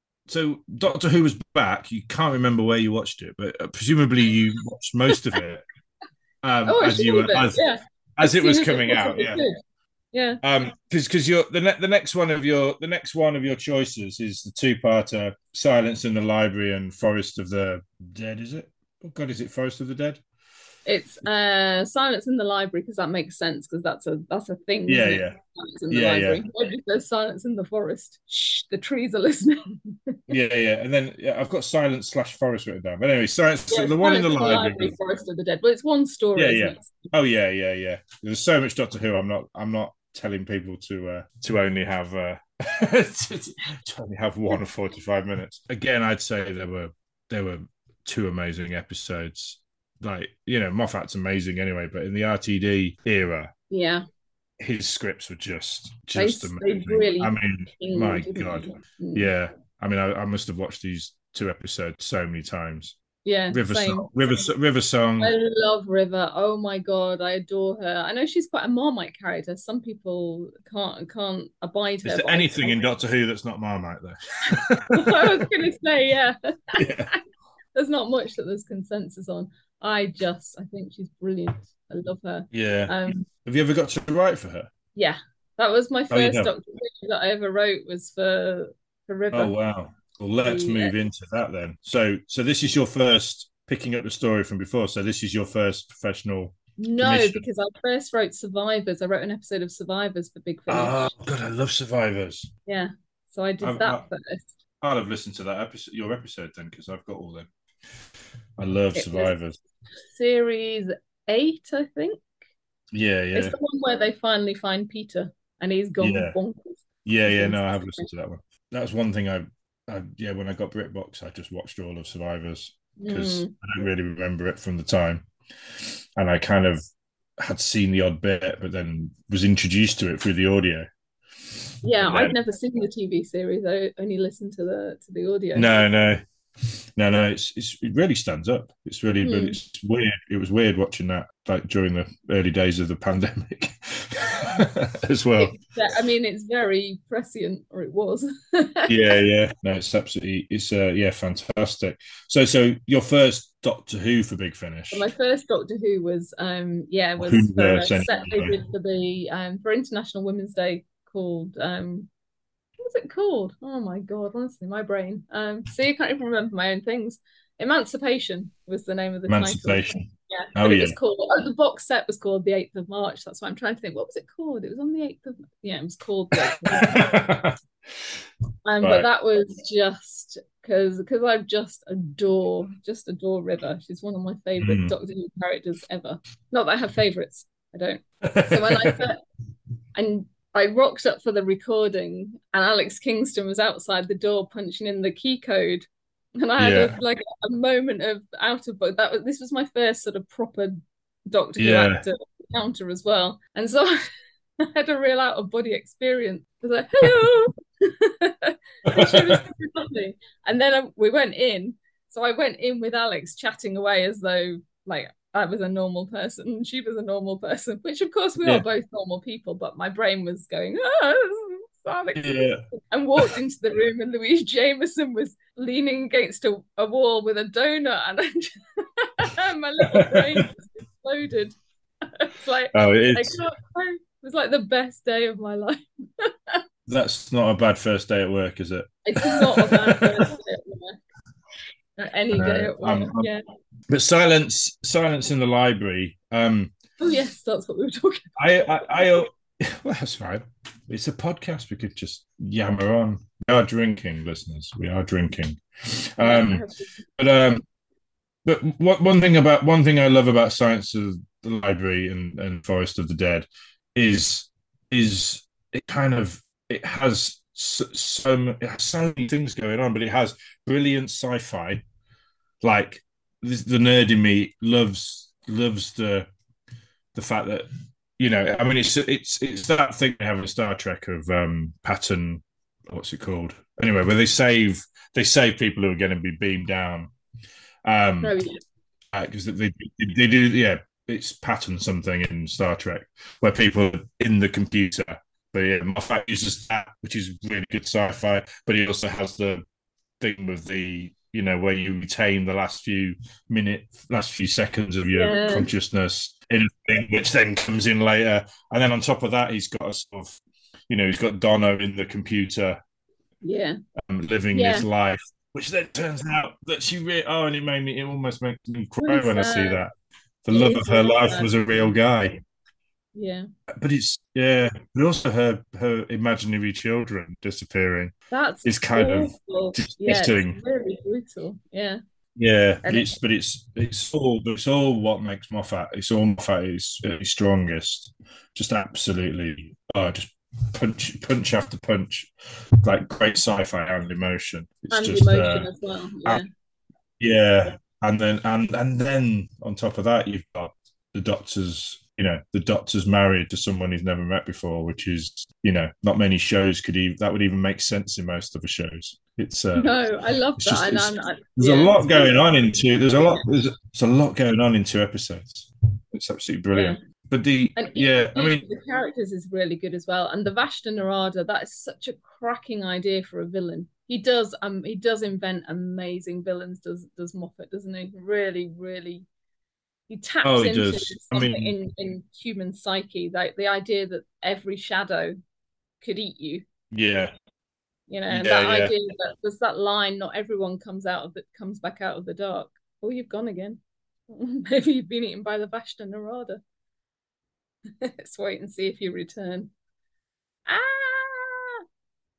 So Doctor Who was back. You can't remember where you watched it, but uh, presumably you watched most of it um, Oh, I as you were should have as, been, yeah. as it soon was as coming out. possibly Yeah. could. Yeah. Um, because because you're the ne- the next one of your the next one of your choices is the two-parter Silence in the Library and Forest of the Dead. Is it? Oh God, is it Forest of the Dead? It's uh Silence in the Library because that makes sense because that's a that's a thing. Yeah, isn't it? yeah. Silence in the Yeah, yeah. library. What if there's silence in the forest? Shh, the trees are listening. Yeah, yeah. And then yeah, I've got Silence slash Forest written down. But anyway, Silence. Yeah, the one in the Silence library. Forest of the Dead. Well, it's one story. Yeah, isn't yeah. it? Oh yeah, yeah, yeah. There's so much Doctor Who. I'm not. I'm not telling people to uh, to only have uh, to, to only have one forty-five minutes. Again, I'd say there were there were two amazing episodes. Like, you know, Moffat's amazing anyway, but in the R T D era, Yeah. his scripts were just They- just they amazing. really I mean, King, my didn't God, they? Mm. yeah. I mean, I, I must have watched these two episodes so many times. Yeah. River same. Song, River, River Song. I love River. Oh my God, I adore her. I know she's quite a Marmite character. Some people can't can't abide her. Is there but I- anything in Doctor Who that's not Marmite though? I was going to say, yeah. Yeah. There's not much that there's consensus on. I just, I think she's brilliant. I love her. Yeah. Um, Have you ever got to write for her? yeah, that was my Oh, you first have? Doctor Who that I ever wrote was for for River. Oh wow. Well, let's Yeah. move into that then. So, so this is your first picking up the story from before. So this is your first professional. No, commission. because I first wrote Survivors. I wrote an episode of Survivors for Big Finish. Oh God, I love Survivors. Yeah, so I did I've- that I- first. I'll have listened to that episode, your episode then, because I've got all them. I love It was- Survivors. Series eight, I think. Yeah, It's yeah, the one where they finally find Peter and he's gone Yeah. bonkers. yeah, yeah. No, I have listened to that one. That was one thing I, I yeah. When I got BritBox, I just watched all of Survivors because Mm. I don't really remember it from the time, and I kind of had seen the odd bit, but then was introduced to it through the audio. Yeah, And I'd then- never seen the T V series. I only listened to the to the audio. No, no, no, no. It's, it's it really stands up. It's really, really Hmm. it's weird. It was weird watching that like during the early days of the pandemic. as well. It's, I mean, it's very prescient, or it was. Yeah, yeah. No, it's absolutely, it's uh, yeah, fantastic. So, so your first Doctor Who for Big Finish, My first Doctor Who was, um, yeah, was for a Whoverse set they anyway. did for the um for International Women's Day called um what was it called? Oh my God, honestly, my brain. Um, see, I can't even remember my own things. Emancipation was the name of the title. Emancipation. Yeah, Oh but it yeah. was called, oh, the box set was called the eighth of March. That's why I'm trying to think. What was it called? It was on the eighth of, yeah, it was called the eighth of March. Um, Right. but that was just because because I just adore just adore River. She's one of my favorite Mm. Doctor Who characters ever. Not that I have favorites, I don't. So when I put, and I rocked up for the recording, and Alex Kingston was outside the door punching in the key code, and I had Yeah. a, like a moment of out of book. That was this was my first sort of proper Doctor Who Yeah. actor encounter as well, and so I had a real out of body experience. I was like, hello. And she was super lovely. And then um, we went in. So I went in with Alex chatting away as though like I was a normal person and she was a normal person, which of course we Yeah. are both normal people, but my brain was going, oh, Alex. Yeah. And walked into the room and Louise Jameson was leaning against a, a wall with a donut and I just, my little brain just exploded. It's like, Oh, I it's can't, it was like the best day of my life. that's not a bad first day at work, is it? It's not a bad first day at work. Or any Uh, day at work, I'm- I'm- yeah. But silence, silence in the library. Um, Oh yes, that's what we were talking I, I, I, well, that's fine. It's a podcast. We could just yammer on. We are drinking, listeners. We are drinking. about. Um, but um, but what one thing about one thing I love about Science of the Library and, and Forest of the Dead is is it kind of it has so, so it has so many things going on, but it has brilliant sci-fi. Like this, the nerd in me loves loves the the fact that you know, I mean, it's it's it's that thing they have in Star Trek of um, Patton, what's it called? Anyway, where they save they save people who are going to be beamed down. Um, Oh, yeah. because they, they they do, yeah, it's Patton something in Star Trek where people are in the computer. But yeah, Moffat uses that, which is really good sci-fi. But he also has the thing with the, you know, where you retain the last few minutes, last few seconds of your Yeah. consciousness in a thing, which then comes in later. And then on top of that, he's got a sort of, you know, he's got Donna in the computer Yeah. um, living Yeah. this life, which then turns out that she really, oh, and it made me, it almost makes me cry Really when I see sad. that. The It love is of her really life sad. was a real guy. Yeah. But it's, yeah, but also her her imaginary children disappearing. That's It's kind of awful. Yeah, it's distressing. really brutal. Yeah. Yeah, but And it's but it's it's all it's all what makes Moffat. It's all Moffat is at his strongest. Just absolutely, oh, just punch punch after punch, like great sci-fi and emotion. It's and just emotion uh, as well. Yeah. yeah, and then and and then on top of that, you've got the Doctor's. You know, the Doctor's married to someone he's never met before, which is, you know, not many shows could even that would even make sense in most of the shows. It's uh, No, I love it's that. just and it's, I'm, I, there's yeah, a lot it's going really- on in two. There's a lot. There's, there's a lot going on in two episodes. It's absolutely brilliant. But the And yeah, I each mean, of the characters is really good as well. And the Vashta Narada, that is such a cracking idea for a villain. He does um he does invent amazing villains, does does Moffat, doesn't he? Really, really he taps Oh, he into does. I something mean- in, in human psyche, like the idea that every shadow could eat you. yeah, You know, and Yeah, that yeah. idea that there's that line, not everyone comes out of the comes back out of the dark. Oh, you've gone again. Maybe you've been eaten by the Vashta Narada. Let's wait and see if you return. Ah,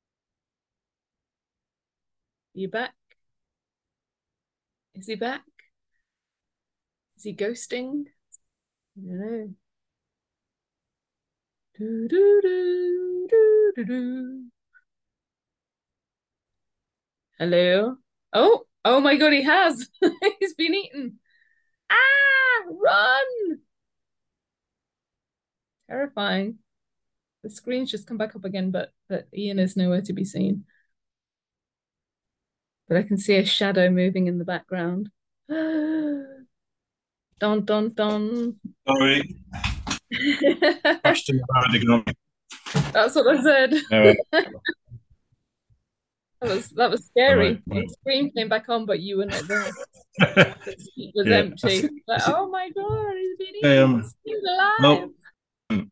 you back? Is he back? Is he ghosting? I don't know. Do, do, do, do, do, do. Hello? Oh, oh my God, he has. He's been eaten. Ah, run! Terrifying. The screen's just come back up again, but but Ian is nowhere to be seen. But I can see a shadow moving in the background. Dun dun dun. sorry. Ashton Erdogan. That's what I said. No, That was that was scary. Right, right. The screen came back on, but you were not there. The seat was Yeah. empty. Like, oh my god, he's been Hey, eaten. um, He's alive. well,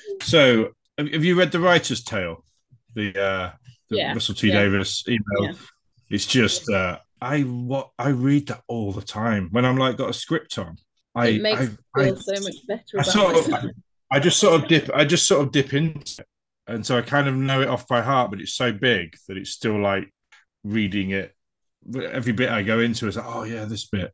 so, have have you read The Writer's Tale? The, uh, the Yeah, Russell T yeah. Davies email. Yeah. It's just uh, I what I read that all the time when I'm like got a script on. I It makes I, me feel I, so much better I about sort of myself. I just sort of dip I just sort of dip into it, and so I kind of know it off by heart. But it's so big that it's still like reading it. Every bit I go into is like, oh yeah, this bit.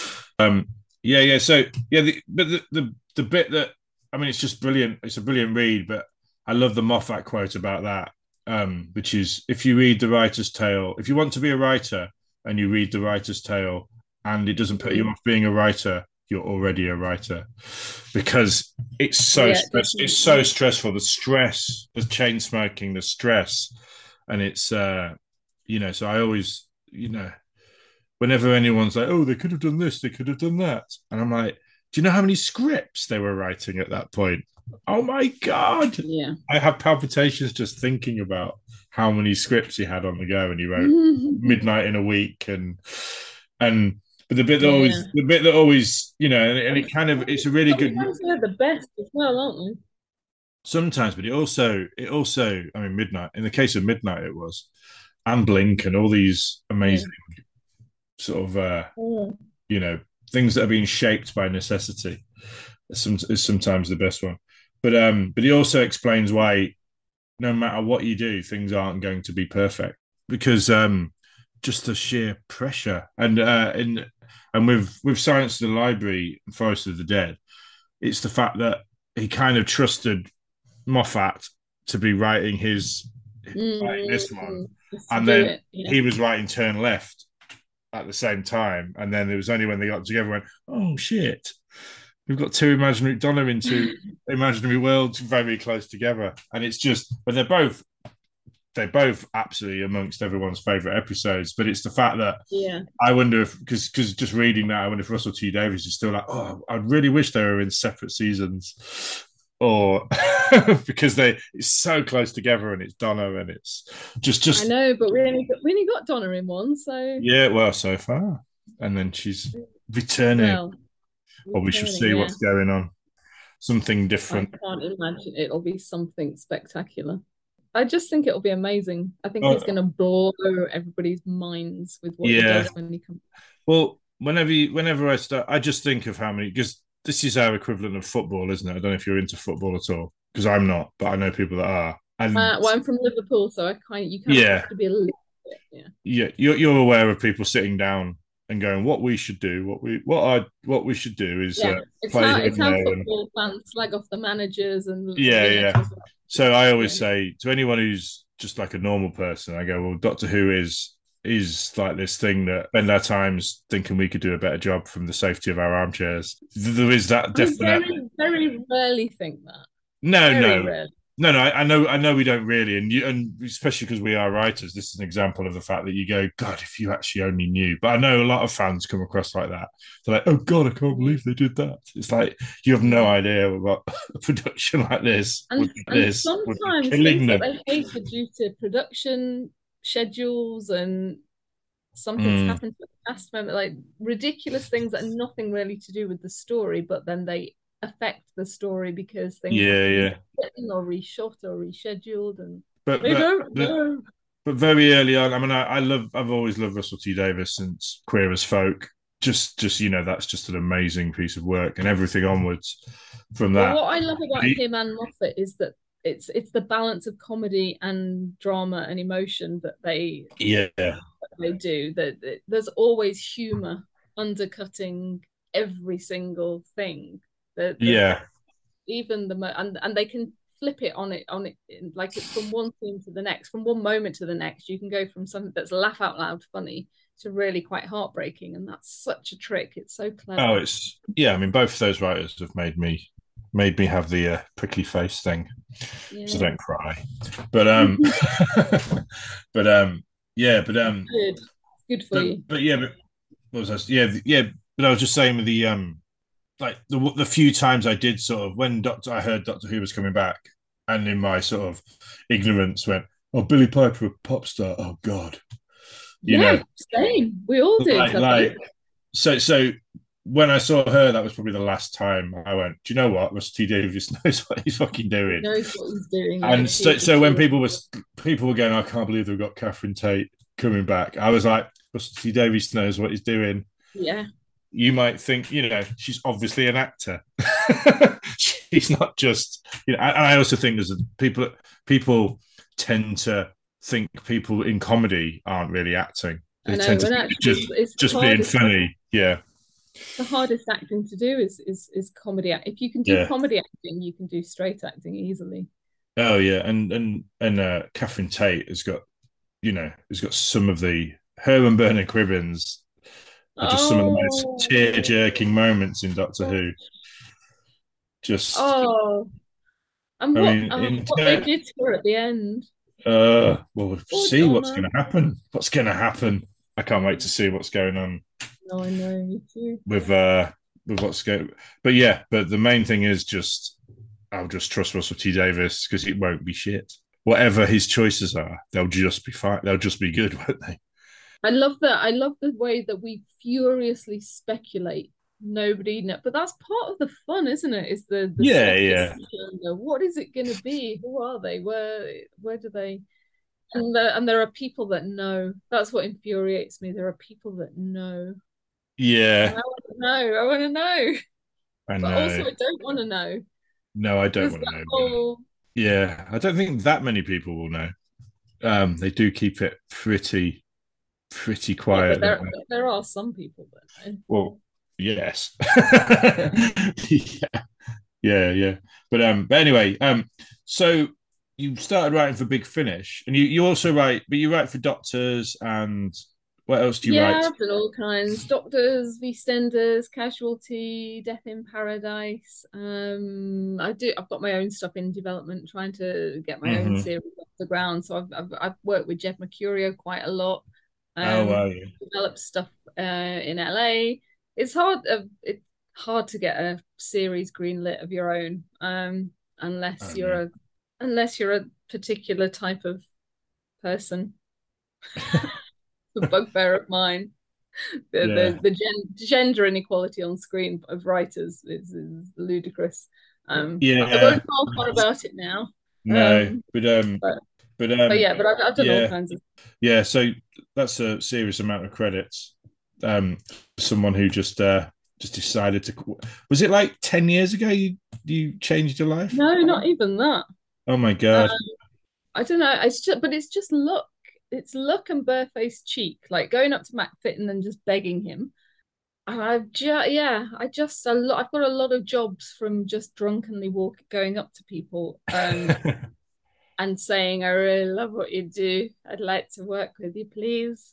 Um, yeah, yeah. So yeah, the, but the, the the bit that I mean, it's just brilliant. It's a brilliant read. But I love the Moffat quote about that, um, which is, if you read The Writer's Tale, if you want to be a writer and you read The Writer's Tale and it doesn't put you off being a writer, you're already a writer, because it's so Yeah, stress, definitely. it's so stressful. The stress, the chain smoking, the stress, and it's uh, you know. So I always, you know, whenever anyone's like, "Oh, they could have done this, they could have done that," and I'm like, "Do you know how many scripts they were writing at that point?" Oh my god! Yeah. I have palpitations just thinking about how many scripts he had on the go, and he wrote Midnight in a Week, and and but the bit that Yeah. always the bit that always you know, and, and it kind of it's a really good Sometimes they're the best as well, aren't they? sometimes, but it also it also I mean Midnight, in the case of Midnight it was, and Blink and all these amazing sort of uh Yeah. you know things that are being shaped by necessity is, some, is sometimes the best one. But um but he also explains why no matter what you do, things aren't going to be perfect, because um just the sheer pressure, and uh and and with with Silence of the Library and Forest of the Dead, it's the fact that he kind of trusted Moffat to be writing his writing this one, Just to and do then it, yeah. he was writing Turn Left at the same time, and then it was only when they got together and went, oh shit, we've got two imaginary Donna into imaginary worlds very close together, and it's just, but they're both they're both absolutely amongst everyone's favorite episodes. But it's the fact that Yeah. I wonder if, because because just reading that, I wonder if Russell T Davies is still like, oh, I really wish they were in separate seasons, or because they it's so close together, and it's Donna, and it's just just I know, but we only got, we only got Donna in one, so yeah, well, so far, and then she's returning. well, Well, we shall returning, see yeah. what's going on. Something I different. can't imagine it'll be something spectacular. I just think it'll be amazing. I think Oh. it's going to blow everybody's minds with what he Yeah. does when he comes. Well, whenever you, whenever I start, I just think of how many, because this is our equivalent of football, isn't it? I don't know if you're into football at all, because I'm not, but I know people that are. And Uh, well, I'm from Liverpool, so I kind you kind Yeah. of have to be a little bit, yeah. yeah, you're, you're aware of people sitting down and going, "What we should do, what we, what I, what we should do is." Yeah, Uh, it's play how here it's and how there and- football fans slag off the managers and Yeah, you know, yeah. talk about- So I always Yeah. say to anyone who's just like a normal person, I go, "Well, Doctor Who is is like this thing that spend our times thinking we could do a better job from the safety of our armchairs." There is that I definite. very very rarely think that. No, Very no, rarely. no, no. I, I know, I know, we don't really, and you, and especially because we are writers, this is an example of the fact that you go, God, if you actually only knew. But I know a lot of fans come across like that. They're like, oh God, I can't believe they did that. It's like you have no idea what a production like this And, would be. and This would be sometimes killing things that them. they hated due to production schedules and something's Mm. happened to the cast member, like ridiculous things that are nothing really to do with the story, but then they affect the story because things Yeah, have to be yeah. written or reshot or rescheduled, and But they but, don't but, know. but very early on, I mean, I, I love, I've always loved Russell T Davies since Queer as Folk. Just, just you know, that's just an amazing piece of work, and everything onwards from that. Well, what I love about He- him and Moffat is that it's it's the balance of comedy and drama and emotion that they Yeah, that they do. That that there's always humor undercutting every single thing. That that yeah, even the mo- and and they can flip it on it on it like it's from one scene to the next, from one moment to the next. You can go from something that's laugh out loud funny to really quite heartbreaking, and that's such a trick. It's so clever. Oh, it's yeah. I mean, both of those writers have made me made me have the uh, prickly face thing, Yeah. so don't cry. But um, but um, yeah, but um, Good. It's good for but, you. but yeah, but what was I? Yeah, yeah. But I was just saying with the um, like the the few times I did sort of when Doctor I heard Doctor Who was coming back, and in my sort of ignorance went, "Oh, Billy Piper, a pop star. Oh God." You yeah, know, same. We all did. like, like so so when I saw her, that was probably the last time I went, do you know what? Russell T Davies knows what he's fucking doing. He knows what he's doing. And yeah, so so when people was people were going, I can't believe they've got Catherine Tate coming back, I was like, Russell T Davies knows what he's doing. Yeah. You might think, you know, she's obviously an actor. She's not just, you know, and I also think there's a, people people tend to think people in comedy aren't really acting. They know, tend to actually, just it's just being funny. Yeah. The hardest acting to do is is is comedy. If you can do Yeah. comedy acting, you can do straight acting easily. Oh yeah, and and and uh, Catherine Tate has got, you know, has got some of the her and Bernard Cribbins are just oh. some of the most tear-jerking moments in Doctor Who. Just oh, and I what, mean, um, what they did to her at the end. Uh, well, we'll oh, see what's going to happen. What's going to happen? I can't wait to see what's going on. No, I know, me too. With uh, with what's going, but yeah, but the main thing is just I'll just trust Russell T Davies because it won't be shit. Whatever his choices are, they'll just be fine. They'll just be good, won't they? I love that. I love the way that we furiously speculate. Nobody know, but that's part of the fun, isn't it? Is the, the yeah, yeah. The, what is it going to be? Who are they? Where where do they? And the, and there are people that know. That's what infuriates me. There are people that know. Yeah. And I want to know. I want to know. I know. But also, I don't want to know. No, I don't want to know. Whole... Yeah, I don't think that many people will know. Um, they do keep it pretty, pretty quiet. Yeah, there, there are some people that know. Well, yes. yeah, yeah, yeah. But um, but anyway, um, so you started writing for Big Finish, and you you also write, but you write for Doctors, and what else do you yeah, write? Yeah, I've done all kinds: Doctors, EastEnders, Casualty, Death in Paradise. Um, I do. I've got my own stuff in development, trying to get my mm-hmm. own series off the ground. So I've I've, I've worked with Jed Mercurio quite a lot. Um, oh wow! Yeah. Developed stuff uh, in L A. It's hard. Uh, it's hard to get a series greenlit of your own, um, unless you're know. a unless you're a particular type of person. The bugbear of mine. The, yeah. the, the gen- gender inequality on screen of writers is, is ludicrous. Um, yeah, I won't talk on about it now. No, um, but um, but, but, um, but yeah, but I've, I've done yeah. all kinds of. Yeah, so that's a serious amount of credits. Um, someone who just uh just decided to. Was it like ten years ago you you changed your life? No, not even that. Oh my god! Um, I don't know. It's just, but it's just luck. It's luck and barefaced cheek, like going up to Matt Fitton and just begging him. And I've just, yeah, I just, a lot, I've got a lot of jobs from just drunkenly walk, going up to people um, and saying, I really love what you do. I'd like to work with you, please.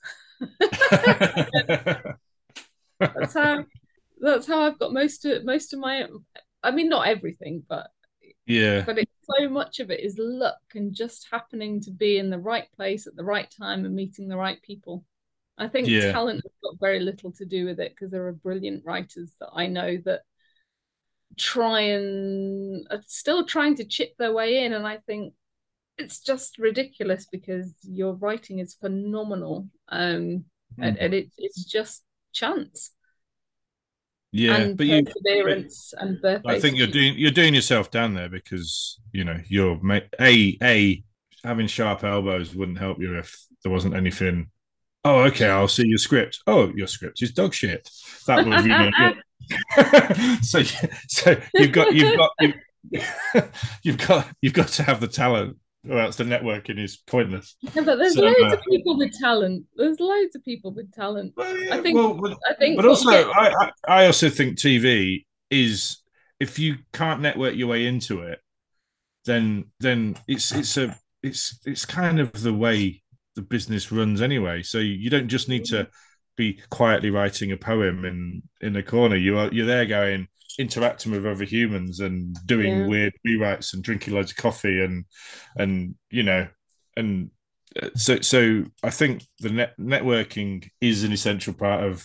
That's how, that's how I've got most of, most of my, I mean, not everything, but yeah, but it, so much of it is luck and just happening to be in the right place at the right time and meeting the right people. I think yeah. talent has got very little to do with it because there are brilliant writers that I know that try and are still trying to chip their way in, and I think it's just ridiculous because your writing is phenomenal, um, mm-hmm. and, and it, it's just chance. Yeah, and but you, perseverance and birthday. I think you're doing you're doing yourself down there because you know you're a a having sharp elbows wouldn't help you if there wasn't anything. Oh, okay, I'll see your script. Oh, your script is dog shit. That would you know. so so you've got you've got you've, you've got you've got to have the talent. Or else the networking is pointless. Yeah, but there's so, loads uh, of people with talent. There's loads of people with talent. Well, yeah, I think. Well, but, I think. But also, get... I, I I also think T V is if you can't network your way into it, then then it's it's a it's it's kind of the way the business runs anyway. So you don't just need to be quietly writing a poem in in a corner. You are you're there going. Interacting with other humans and doing yeah. weird rewrites and drinking loads of coffee and and you know and so so I think the net networking is an essential part of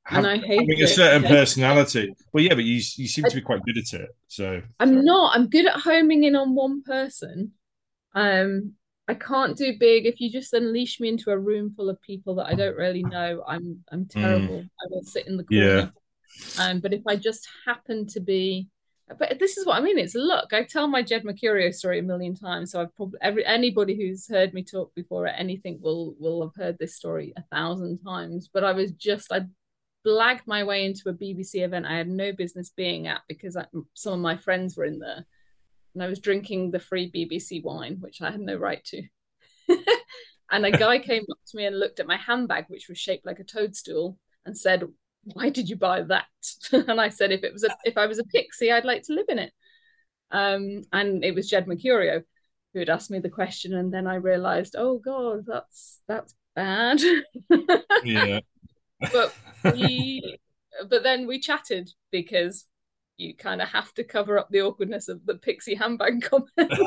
and I hate having a it. certain Okay. personality. Well, yeah, but you you seem I- to be quite good at it. So I'm not. I'm good at homing in on one person. Um, I can't do big. If you just unleash me into a room full of people that I don't really know, I'm I'm Mm, terrible. I will sit in the yeah, corner. Um, but if I just happen to be, but this is what I mean. It's luck. I tell my Jed Mercurio story a million times, so I've probably every anybody who's heard me talk before at anything will will have heard this story a thousand times. But I was just I blagged my way into a B B C event I had no business being at because I, some of my friends were in there, and I was drinking the free B B C wine, which I had no right to. And a guy came up to me and looked at my handbag, which was shaped like a toadstool, and said, "Why did you buy that?" And I said, "If it was a, if I was a pixie, I'd like to live in it." Um, and it was Jed Mercurio who had asked me the question, and then I realised, oh God, that's that's bad. yeah. But we, but then we chatted because you kind of have to cover up the awkwardness of the pixie handbag comment.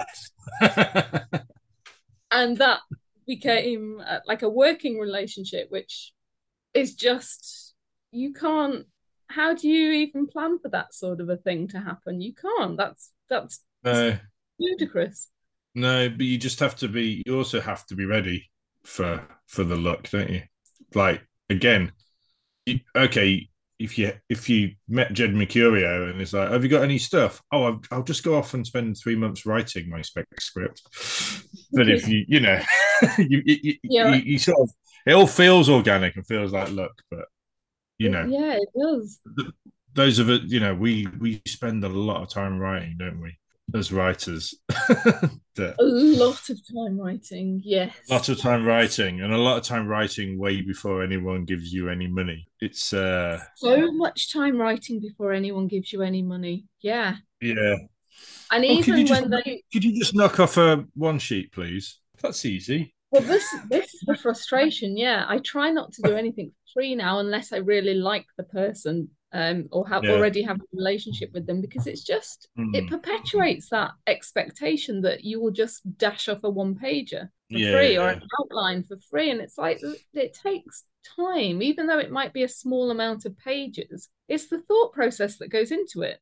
And that became uh, like a working relationship, which is just, you can't, how do you even plan for that sort of a thing to happen? You can't. That's that's no, ludicrous. no, but you just have to be. You also have to be ready for for the luck, don't you? Like again, you, okay. If you if you met Jed Mercurio and it's like, have you got any stuff? Oh, I'll, I'll just go off and spend three months writing my spec script. But if you you know you you, Yeah. you you sort of it all feels organic and feels like luck, but you know Yeah, it does. th- those of it, you know, we we spend a lot of time writing, don't we, as writers? That- A lot of time writing, yes. a lot of time writing, and a lot of time writing way before anyone gives you any money. It's uh, So much time writing before anyone gives you any money. Yeah. yeah. And Oh, could you even just when they, could you just knock off a one sheet, please? That's easy. well, this this is the frustration. Yeah, I try not to do anything for free now unless I really like the person, um, or have Yeah. already have a relationship with them, because it's just it Mm. perpetuates that expectation that you will just dash off a one pager for Yeah, free or yeah. an outline for free, and it's like it takes time, even though it might be a small amount of pages. It's the thought process that goes into it.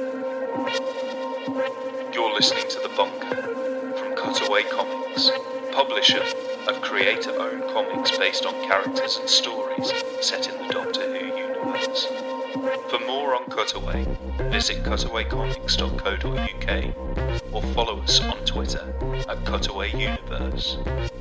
You're listening to The Bunker from Cutaway Comics, publisher of creator-owned comics based on characters and stories set in the Doctor Who universe. For more on Cutaway, visit cutaway comics dot co dot uk or follow us on Twitter at Cutaway Universe.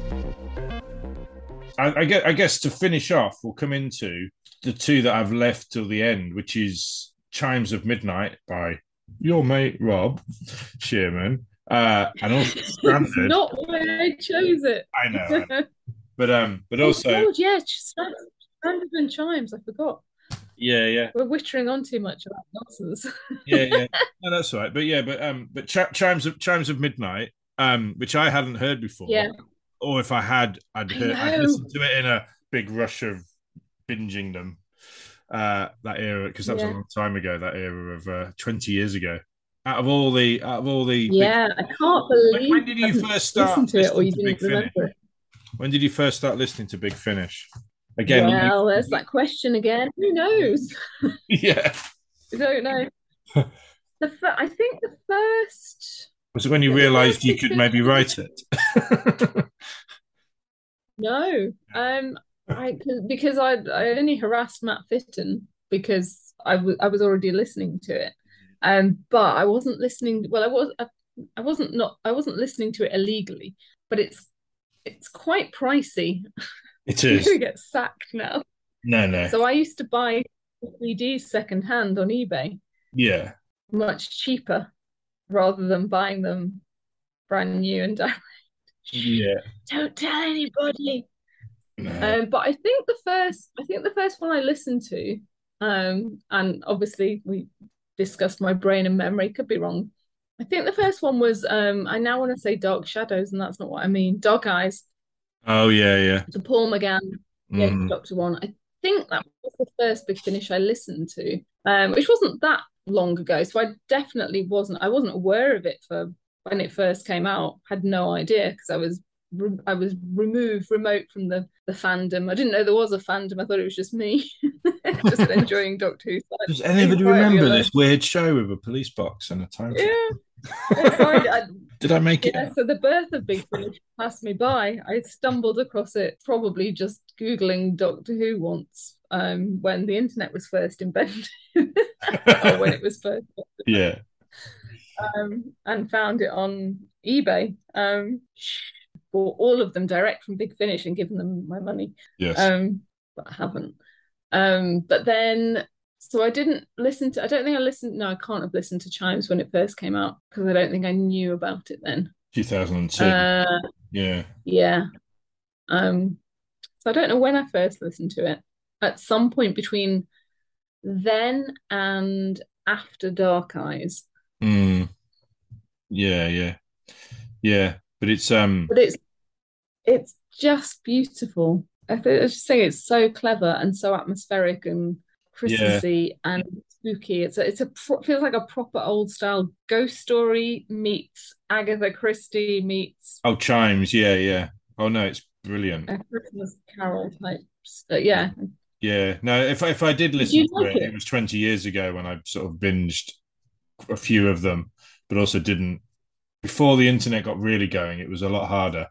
I, I guess, I guess to finish off, we'll come into the two that I've left till the end, which is Chimes of Midnight by your mate Rob Shearman, uh, and also It's Stranded. not why I chose it. I know, I know. but um, but Oh also, God, yeah, Stranded Stranded and Chimes. I forgot. yeah, yeah, We're wittering on too much about nonsense. yeah, yeah. No, that's all right. But yeah, but um, but Ch- Chimes of Chimes of Midnight, um, which I hadn't heard before, Yeah. or if I had, I'd I heard, I'd know. listened to it in a big rush of binging them. Uh, that era, because that was Yeah. a long time ago. That era of uh, twenty years ago. Out of all the, out of all the, big- Yeah, I can't When, believe when did you haven't first start listened to it, or listening you to Big didn't remember Finish? it. When did you first start listening to Big Finish? Again, you- Well, there's that question again. Who knows? yeah. I don't know. The fir- I think the first. Was it when you The realised first you Big could Finish- maybe write it? No, um, I because I I only harassed Matt Fitton because I was I was already listening to it, um, but I wasn't listening. Well, I was I, I wasn't not I wasn't listening to it illegally, but it's it's quite pricey. It You're is. gonna get sacked now. No, no. So I used to buy C Ds secondhand on eBay, Yeah. much cheaper, rather than buying them brand new and direct. Yeah. Don't tell anybody. No. Um, but I think the first, I think the first one I listened to, um, and obviously we discussed my brain and memory, could be wrong. I think the first one was, um, I now want to say Dark Shadows, and that's not what I mean. Dark Eyes, Oh, yeah, yeah. the Paul McGann, yeah, Mm. Doctor One. I think that was the first Big Finish I listened to, um, which wasn't that long ago. So I definitely wasn't, I wasn't aware of it for when it first came out. Had no idea because I was re- I was removed, remote from the the fandom. I didn't know there was a fandom. I thought it was just me, just enjoying Doctor Who. So Does I'd been anybody quietly remember alone. this weird show with a police box and a time Yeah, travel? so I, I, Did I make it? yeah. So the birth of Big Finish passed me by. I stumbled across it probably just googling Doctor Who once, um, when the internet was first invented, or when it was first. Yeah. Um, and found it on eBay. Um, bought all of them direct from Big Finish and given them my money. Yes. Um, but I haven't. Um, but then, so I didn't listen to. I don't think I listened. No, I can't have listened to Chimes when it first came out because I don't think I knew about it then. two thousand two. Uh, yeah. yeah. Um, so I don't know when I first listened to it. At some point between then and after Dark Eyes. Mm. Yeah, yeah. Yeah. But it's um But it's it's just beautiful. I think I was just saying it's so clever and so atmospheric and Christmassy and spooky. It's a it's a pro- feels like a proper old style ghost story meets Agatha Christie meets oh Chimes, yeah, yeah. Oh no, it's brilliant. a Christmas Carol type. Uh, yeah. Yeah. No, if if I did Did listen you to like it, it? it was twenty years ago when I sort of binged a few of them, but also didn't before the internet got really going, it was a lot harder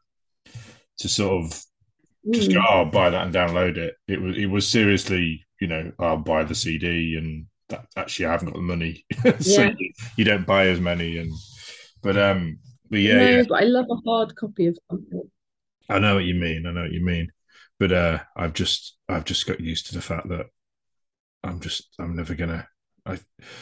to sort of just go, Mm. oh, I'll buy that and download it. It was it was seriously, you know, I'll buy the C D and that actually I haven't got the money. so Yeah. you, you don't buy as many and but um but yeah, No, yeah, but I love a hard copy of something. I know what you mean. I know what you mean. But uh I've just I've just got used to the fact that I'm just I'm never gonna I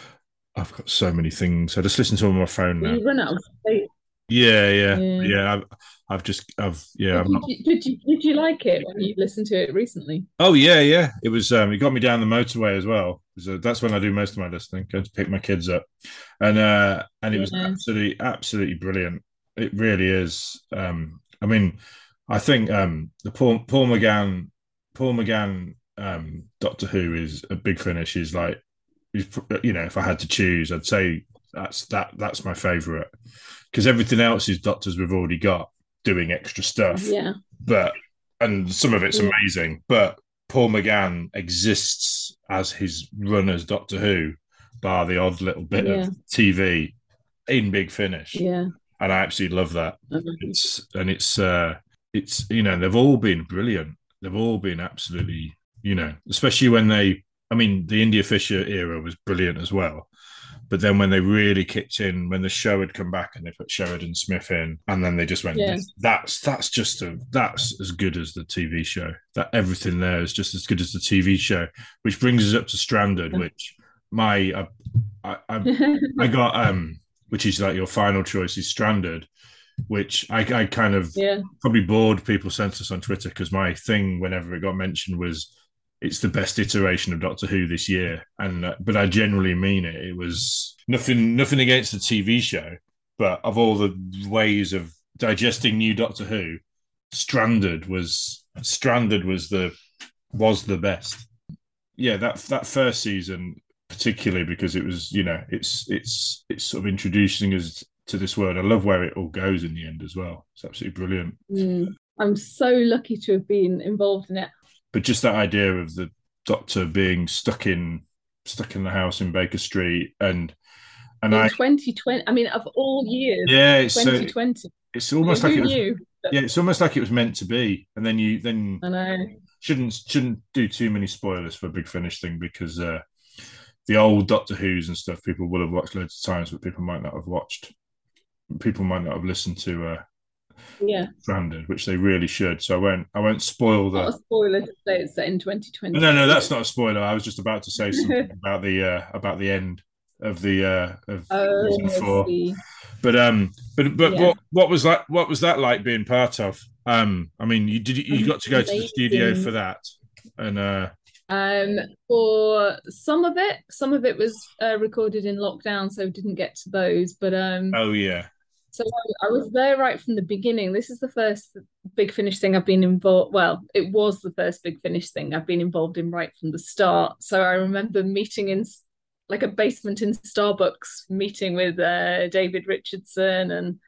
I've got so many things. I just listen to them on my phone now. You run out of space. Yeah, yeah, Yeah. yeah. I've, I've just, I've, yeah. I'm Did not. you, did you did you like it when you listened to it recently? Oh yeah, yeah. It was. Um, it got me down the motorway as well. So that's when I do most of my listening. Go to pick my kids up, and uh, and it was Yeah. absolutely, absolutely brilliant. It really is. Um, I mean, I think um, the Paul Paul McGann, Paul McGann, um, Doctor Who is a Big Finish. Is like, he's, you know, if I had to choose, I'd say that's that that's my favourite because everything else is Doctors we've already got doing extra stuff. Yeah. But and some of it's Yeah. amazing. But Paul McGann exists as his run as Doctor Who, bar the odd little bit Yeah. of T V in Big Finish, Yeah. and I absolutely love that. Mhm. It's and it's uh, it's you know they've all been brilliant. They've all been absolutely you know, especially when they. I mean, the India Fisher era was brilliant as well. But then when they really kicked in, when the show had come back and they put Sheridan Smith in, and then they just went, Yeah. "That's that's just a that's as good as the T V show. That everything there is just as good as the T V show." Which brings us up to Stranded, which my uh, I, I I got um, which is like your final choice is Stranded, which I I kind of Yeah. probably bored people senseless on Twitter because my thing whenever it got mentioned was it's the best iteration of Doctor Who this year, and uh, but I generally mean it. It was nothing, nothing against the T V show, but of all the ways of digesting new Doctor Who, Stranded was Stranded was the was the best. Yeah, that that first season, particularly because it was, you know, it's it's it's sort of introducing us to this world. I love where it all goes in the end as well. It's absolutely brilliant. Mm. I'm so lucky to have been involved in it. But just that idea of the Doctor being stuck in stuck in the house in Baker Street and and in I twenty twenty, I mean, of all years, yeah, it's so, twenty twenty. it's almost Who like it was knew? yeah, it's almost like it was meant to be. And then you then I know. shouldn't shouldn't do too many spoilers for a Big Finish thing because uh, the old Doctor Who's and stuff people will have watched loads of times, but people might not have watched. People might not have listened to uh, Yeah. Stranded, which they really should. So I won't I won't spoil Not a that. spoiler to say it's set in twenty twenty. No, no, that's not a spoiler. I was just about to say something about the uh, about the end of the uh, of Oh, season I four. see. But um, but but Yeah. what what was that? What was that like being part of? Um, I mean, you did you got to go to the Amazing. studio for that, and uh, Um, for some of it, some of it was uh, recorded in lockdown, so didn't get to those. But um, oh yeah, so I, I was there right from the beginning. This is the first Big Finish thing I've been involved. Well, it was the first Big Finish thing I've been involved in right from the start. So I remember meeting in like a basement in Starbucks, meeting with uh, David Richardson and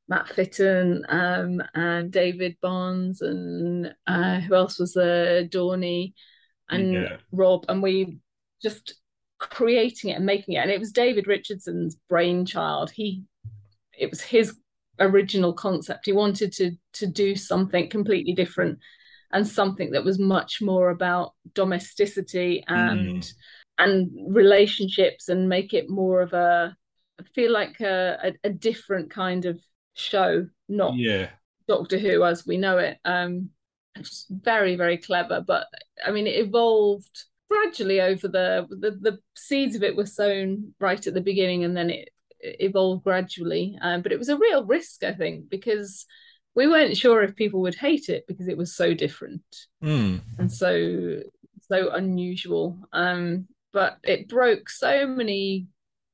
Matt Fitton, um, and David Barnes, and uh, who else was there? Dorney and Yeah. Rob, and we just creating it and making it. And it was David Richardson's brainchild. He, it was his original concept. He wanted to to do something completely different and something that was much more about domesticity and mm. and relationships, and make it more of a feel like a, a, a different kind of show, not yeah. Doctor Who as we know it. Um, it's very, very clever, but I mean, it evolved gradually over the, the the seeds of it were sown right at the beginning, and then it, it evolved gradually. Um, but it was a real risk, I think, because we weren't sure if people would hate it because it was so different mm. and so so unusual. Um, but it broke so many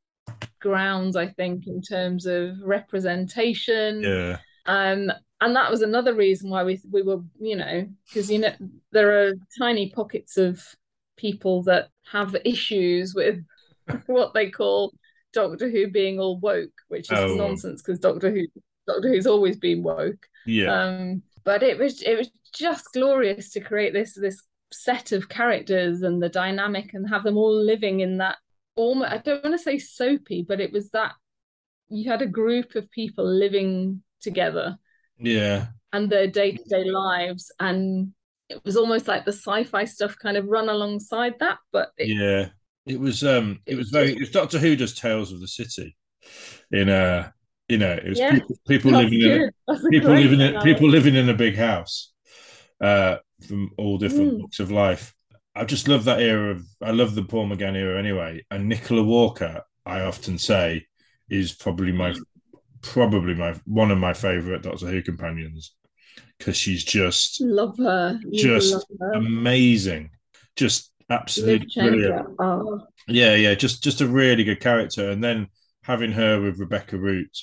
grounds, I think, in terms of representation. Yeah. Um, and that was another reason why we we were, you know, because you know there are tiny pockets of people that have issues with what they call Doctor Who being all woke, which is oh. nonsense, because Doctor Who Doctor Who's always been woke. Yeah. Um, but it was it was just glorious to create this this set of characters and the dynamic, and have them all living in that almost, I don't want to say soapy, but it was that you had a group of people living together. Yeah. And their day-to-day lives, and it was almost like the sci-fi stuff kind of run alongside that. But it, yeah, it was um it, it was very just, it was Doctor Who does Tales of the City in uh you know it was yeah, people, people living good. in people living in house. people living in a big house uh from all different mm. walks of life. I just love that era of I love the Paul McGann era anyway, and Nicola Walker, I often say, is probably my probably my one of my favorite Doctor Who companions, because she's just love her just love her. amazing, just absolutely brilliant. Oh. yeah yeah just just a really good character. And then having her with Rebecca Root,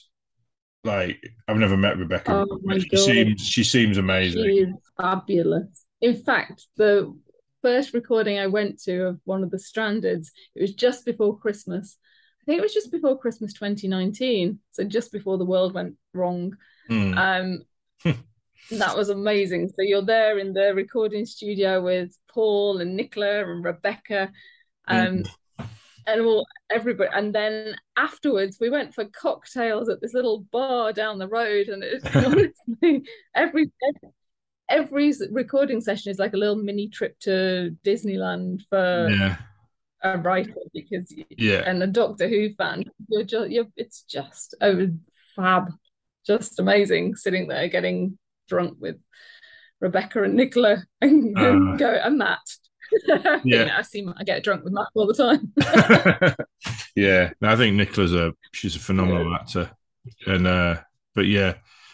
like I've never met Rebecca oh Root, my she God. seems she seems amazing. She is fabulous. In fact, the first recording I went to of one of the Strandeds, it was just before Christmas. I think it was just before Christmas twenty nineteen, so just before the world went wrong. Mm. Um, that was amazing. So you're there in the recording studio with Paul and Nicola and Rebecca, um, mm. and all everybody. And then afterwards, we went for cocktails at this little bar down the road, and it honestly every, every every recording session is like a little mini trip to Disneyland for. Yeah. A writer, because yeah, and a Doctor Who fan, you're just you're it's just oh fab, just amazing sitting there getting drunk with Rebecca and Nicola and, uh, and go and Matt. Yeah, you know, I see I get drunk with Matt all the time. yeah, no, I think Nicola's a she's a phenomenal yeah. actor, and uh, but yeah.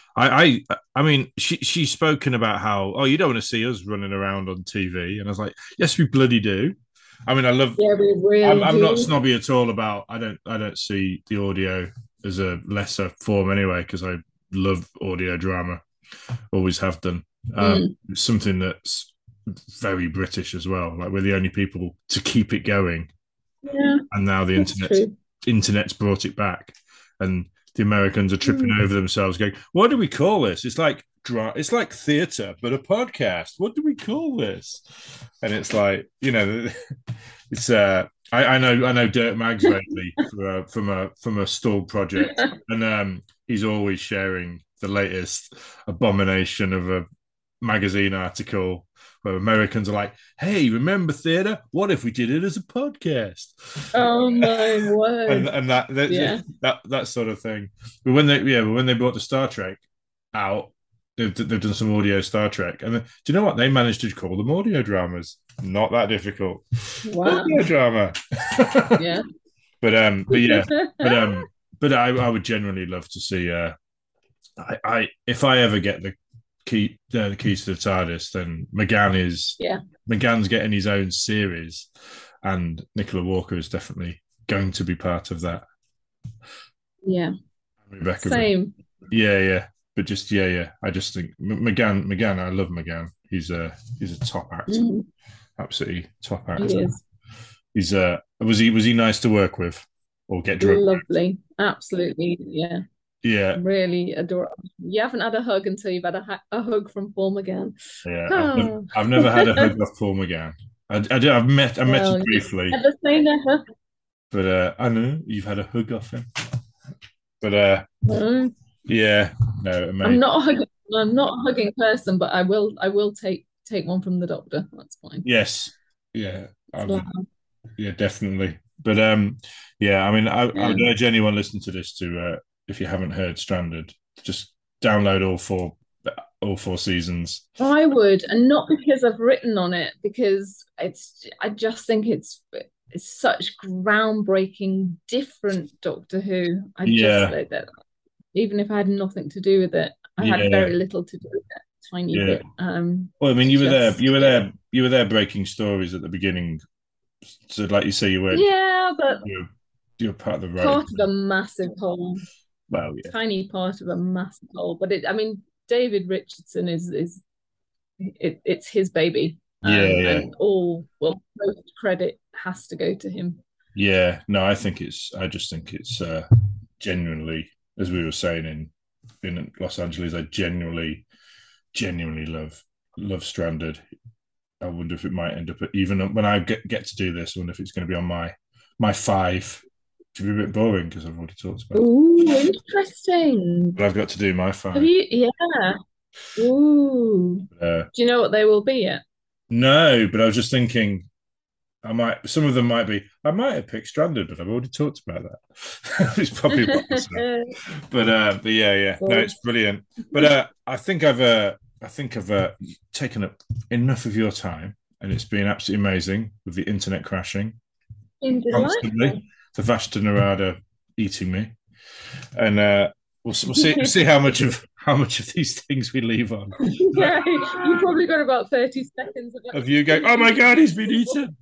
I, I I mean, she she's spoken about how, oh, you don't want to see us running around on T V, and I was like, yes, we bloody do. I mean, I love. Yeah, we really I'm, I'm do. not snobby at all about. I don't. I don't see the audio as a lesser form anyway, because I love audio drama. Always have done. Um, mm. It's something that's very British as well. Like we're the only people to keep it going. Yeah, and now the internet internet's brought it back, and the Americans are tripping mm. over themselves, going, "What do we call this?" It's like. It's like theatre, but a podcast. What do we call this? And it's like, you know, it's. Uh, I, I know, I know, Dirk Maggs lately from a, from a from a stalled project, and um, he's always sharing the latest abomination of a magazine article where Americans are like, "Hey, remember theatre? What if we did it as a podcast?" Oh my word! and, and that that, yeah. that that sort of thing. But when they yeah, when they brought the Star Trek out. They've, they've done some audio Star Trek, and then, do you know what? They managed to call them audio dramas. Not that difficult. Wow. Audio drama. Yeah. But um, but yeah, but um, but I, I would generally love to see. Uh, I, I if I ever get the key, uh, the keys to the TARDIS, then McGann is. Yeah. McGann's getting his own series, and Nicola Walker is definitely going to be part of that. Yeah. Rebecca. Same. Yeah, yeah. But just yeah, yeah. I just think McGann. McGann. I love McGann. He's a he's a top actor. Mm. Absolutely top actor. He is. He's uh was he was he nice to work with or get drunk? Lovely. With? Absolutely. Yeah. Yeah, Really adorable. You haven't had a hug until you've had a, ha- a hug from Paul McGann. yeah. I've never, I've never had a hug off Paul McGann. I, I do. I've met. I met Well, him briefly, never say never. but uh, I know you've had a hug off him. But uh, No. yeah, no, amazing. I'm not a hugging, I'm not a hugging person, but I will I will take take one from the doctor. That's fine. Yes, yeah, I've, Wow. yeah, definitely. But um, yeah, I mean, I, I would Yeah. urge anyone listening to this to, uh, if you haven't heard Stranded, just download all four all four seasons. I would, and not because I've written on it, because it's I just think it's it's such groundbreaking, different Doctor Who. I Yeah. just like that. Even if I had nothing to do with it, I Yeah. had very little to do with it. Tiny Yeah. bit. Um, Well, I mean, you were there. just- You were there. You were there breaking stories at the beginning. So, like you say, you were. yeah, but You're, you're part of the part writing. of a massive whole. Well, yeah. Tiny part of a massive whole. But it, I mean, David Richardson is is it, it's his baby. Um, Yeah, yeah. And all well, most credit has to go to him. Yeah, no, I think it's. I just think it's uh, genuinely, as we were saying in in Los Angeles, I genuinely, genuinely love love Stranded. I wonder if it might end up even when I get get to do this. I wonder if it's going to be on my my five. It could be a bit boring because I've already talked about it. Ooh, interesting. But I've got to do my five. Have you? Yeah. Ooh. Uh, Do you know what they will be yet? no, but I was just thinking. I might. Some of them might be. I might have picked Stranded, but I've already talked about that. It's probably not. But uh, but yeah, yeah. No, it's brilliant. But uh, I think I've uh, I think I've uh, taken up enough of your time, and it's been absolutely amazing with the internet crashing Been constantly, delightful. the Vashta Narada eating me, and uh, we'll, we'll see see how much of how much of these things we leave on. Yeah, you probably got about thirty seconds of, Of you going, oh my god, he's been eaten.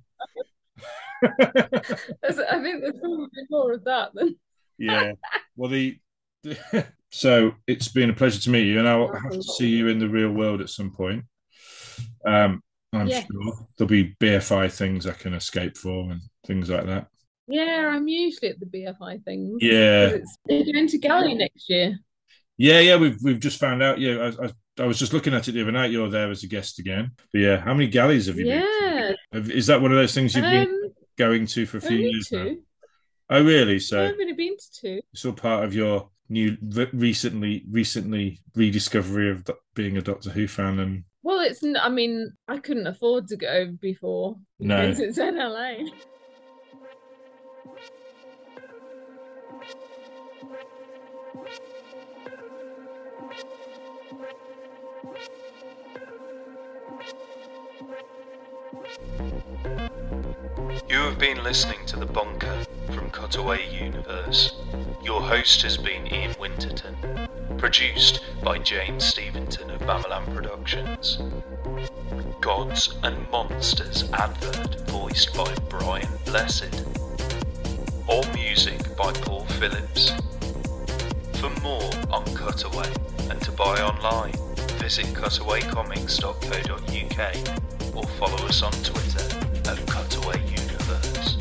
There's- I think there's probably more of that than Yeah. Well, the, the so it's been a pleasure to meet you, and I'll have to see you in the real world at some point. Um, I'm Yes. sure there'll be B F I things I can escape for and things like that. yeah. I'm usually at the B F I things. Yeah, It's, they're going to Galley next year. yeah, yeah. We've we've just found out. Yeah, I, I, I was just looking at it the other night. You're there as a guest again. But yeah, how many galleys have you been to? Yeah, Have- Is that one of those things you've been um, going to for a few only years now? two. Oh, really? So I've only been to two. it's all part of your new re- recently recently rediscovery of do- being a Doctor Who fan. And Well, it's. n- I mean, I couldn't afford to go before No. because it's in L A. You have been listening to The Bunker from Cutaway Universe. Your host has been Ian Winterton. Produced by James Steventon of Bamalam Productions. Gods and Monsters advert voiced by Brian Blessed. All music by Paul Phillips. For more on Cutaway and to buy online, visit cutaway comics dot co dot uk or follow us on Twitter at Cutaway Universe.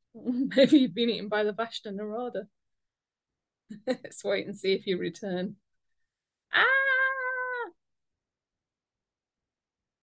Maybe you've been eaten by the Vashta Narada. Let's wait and see if you return.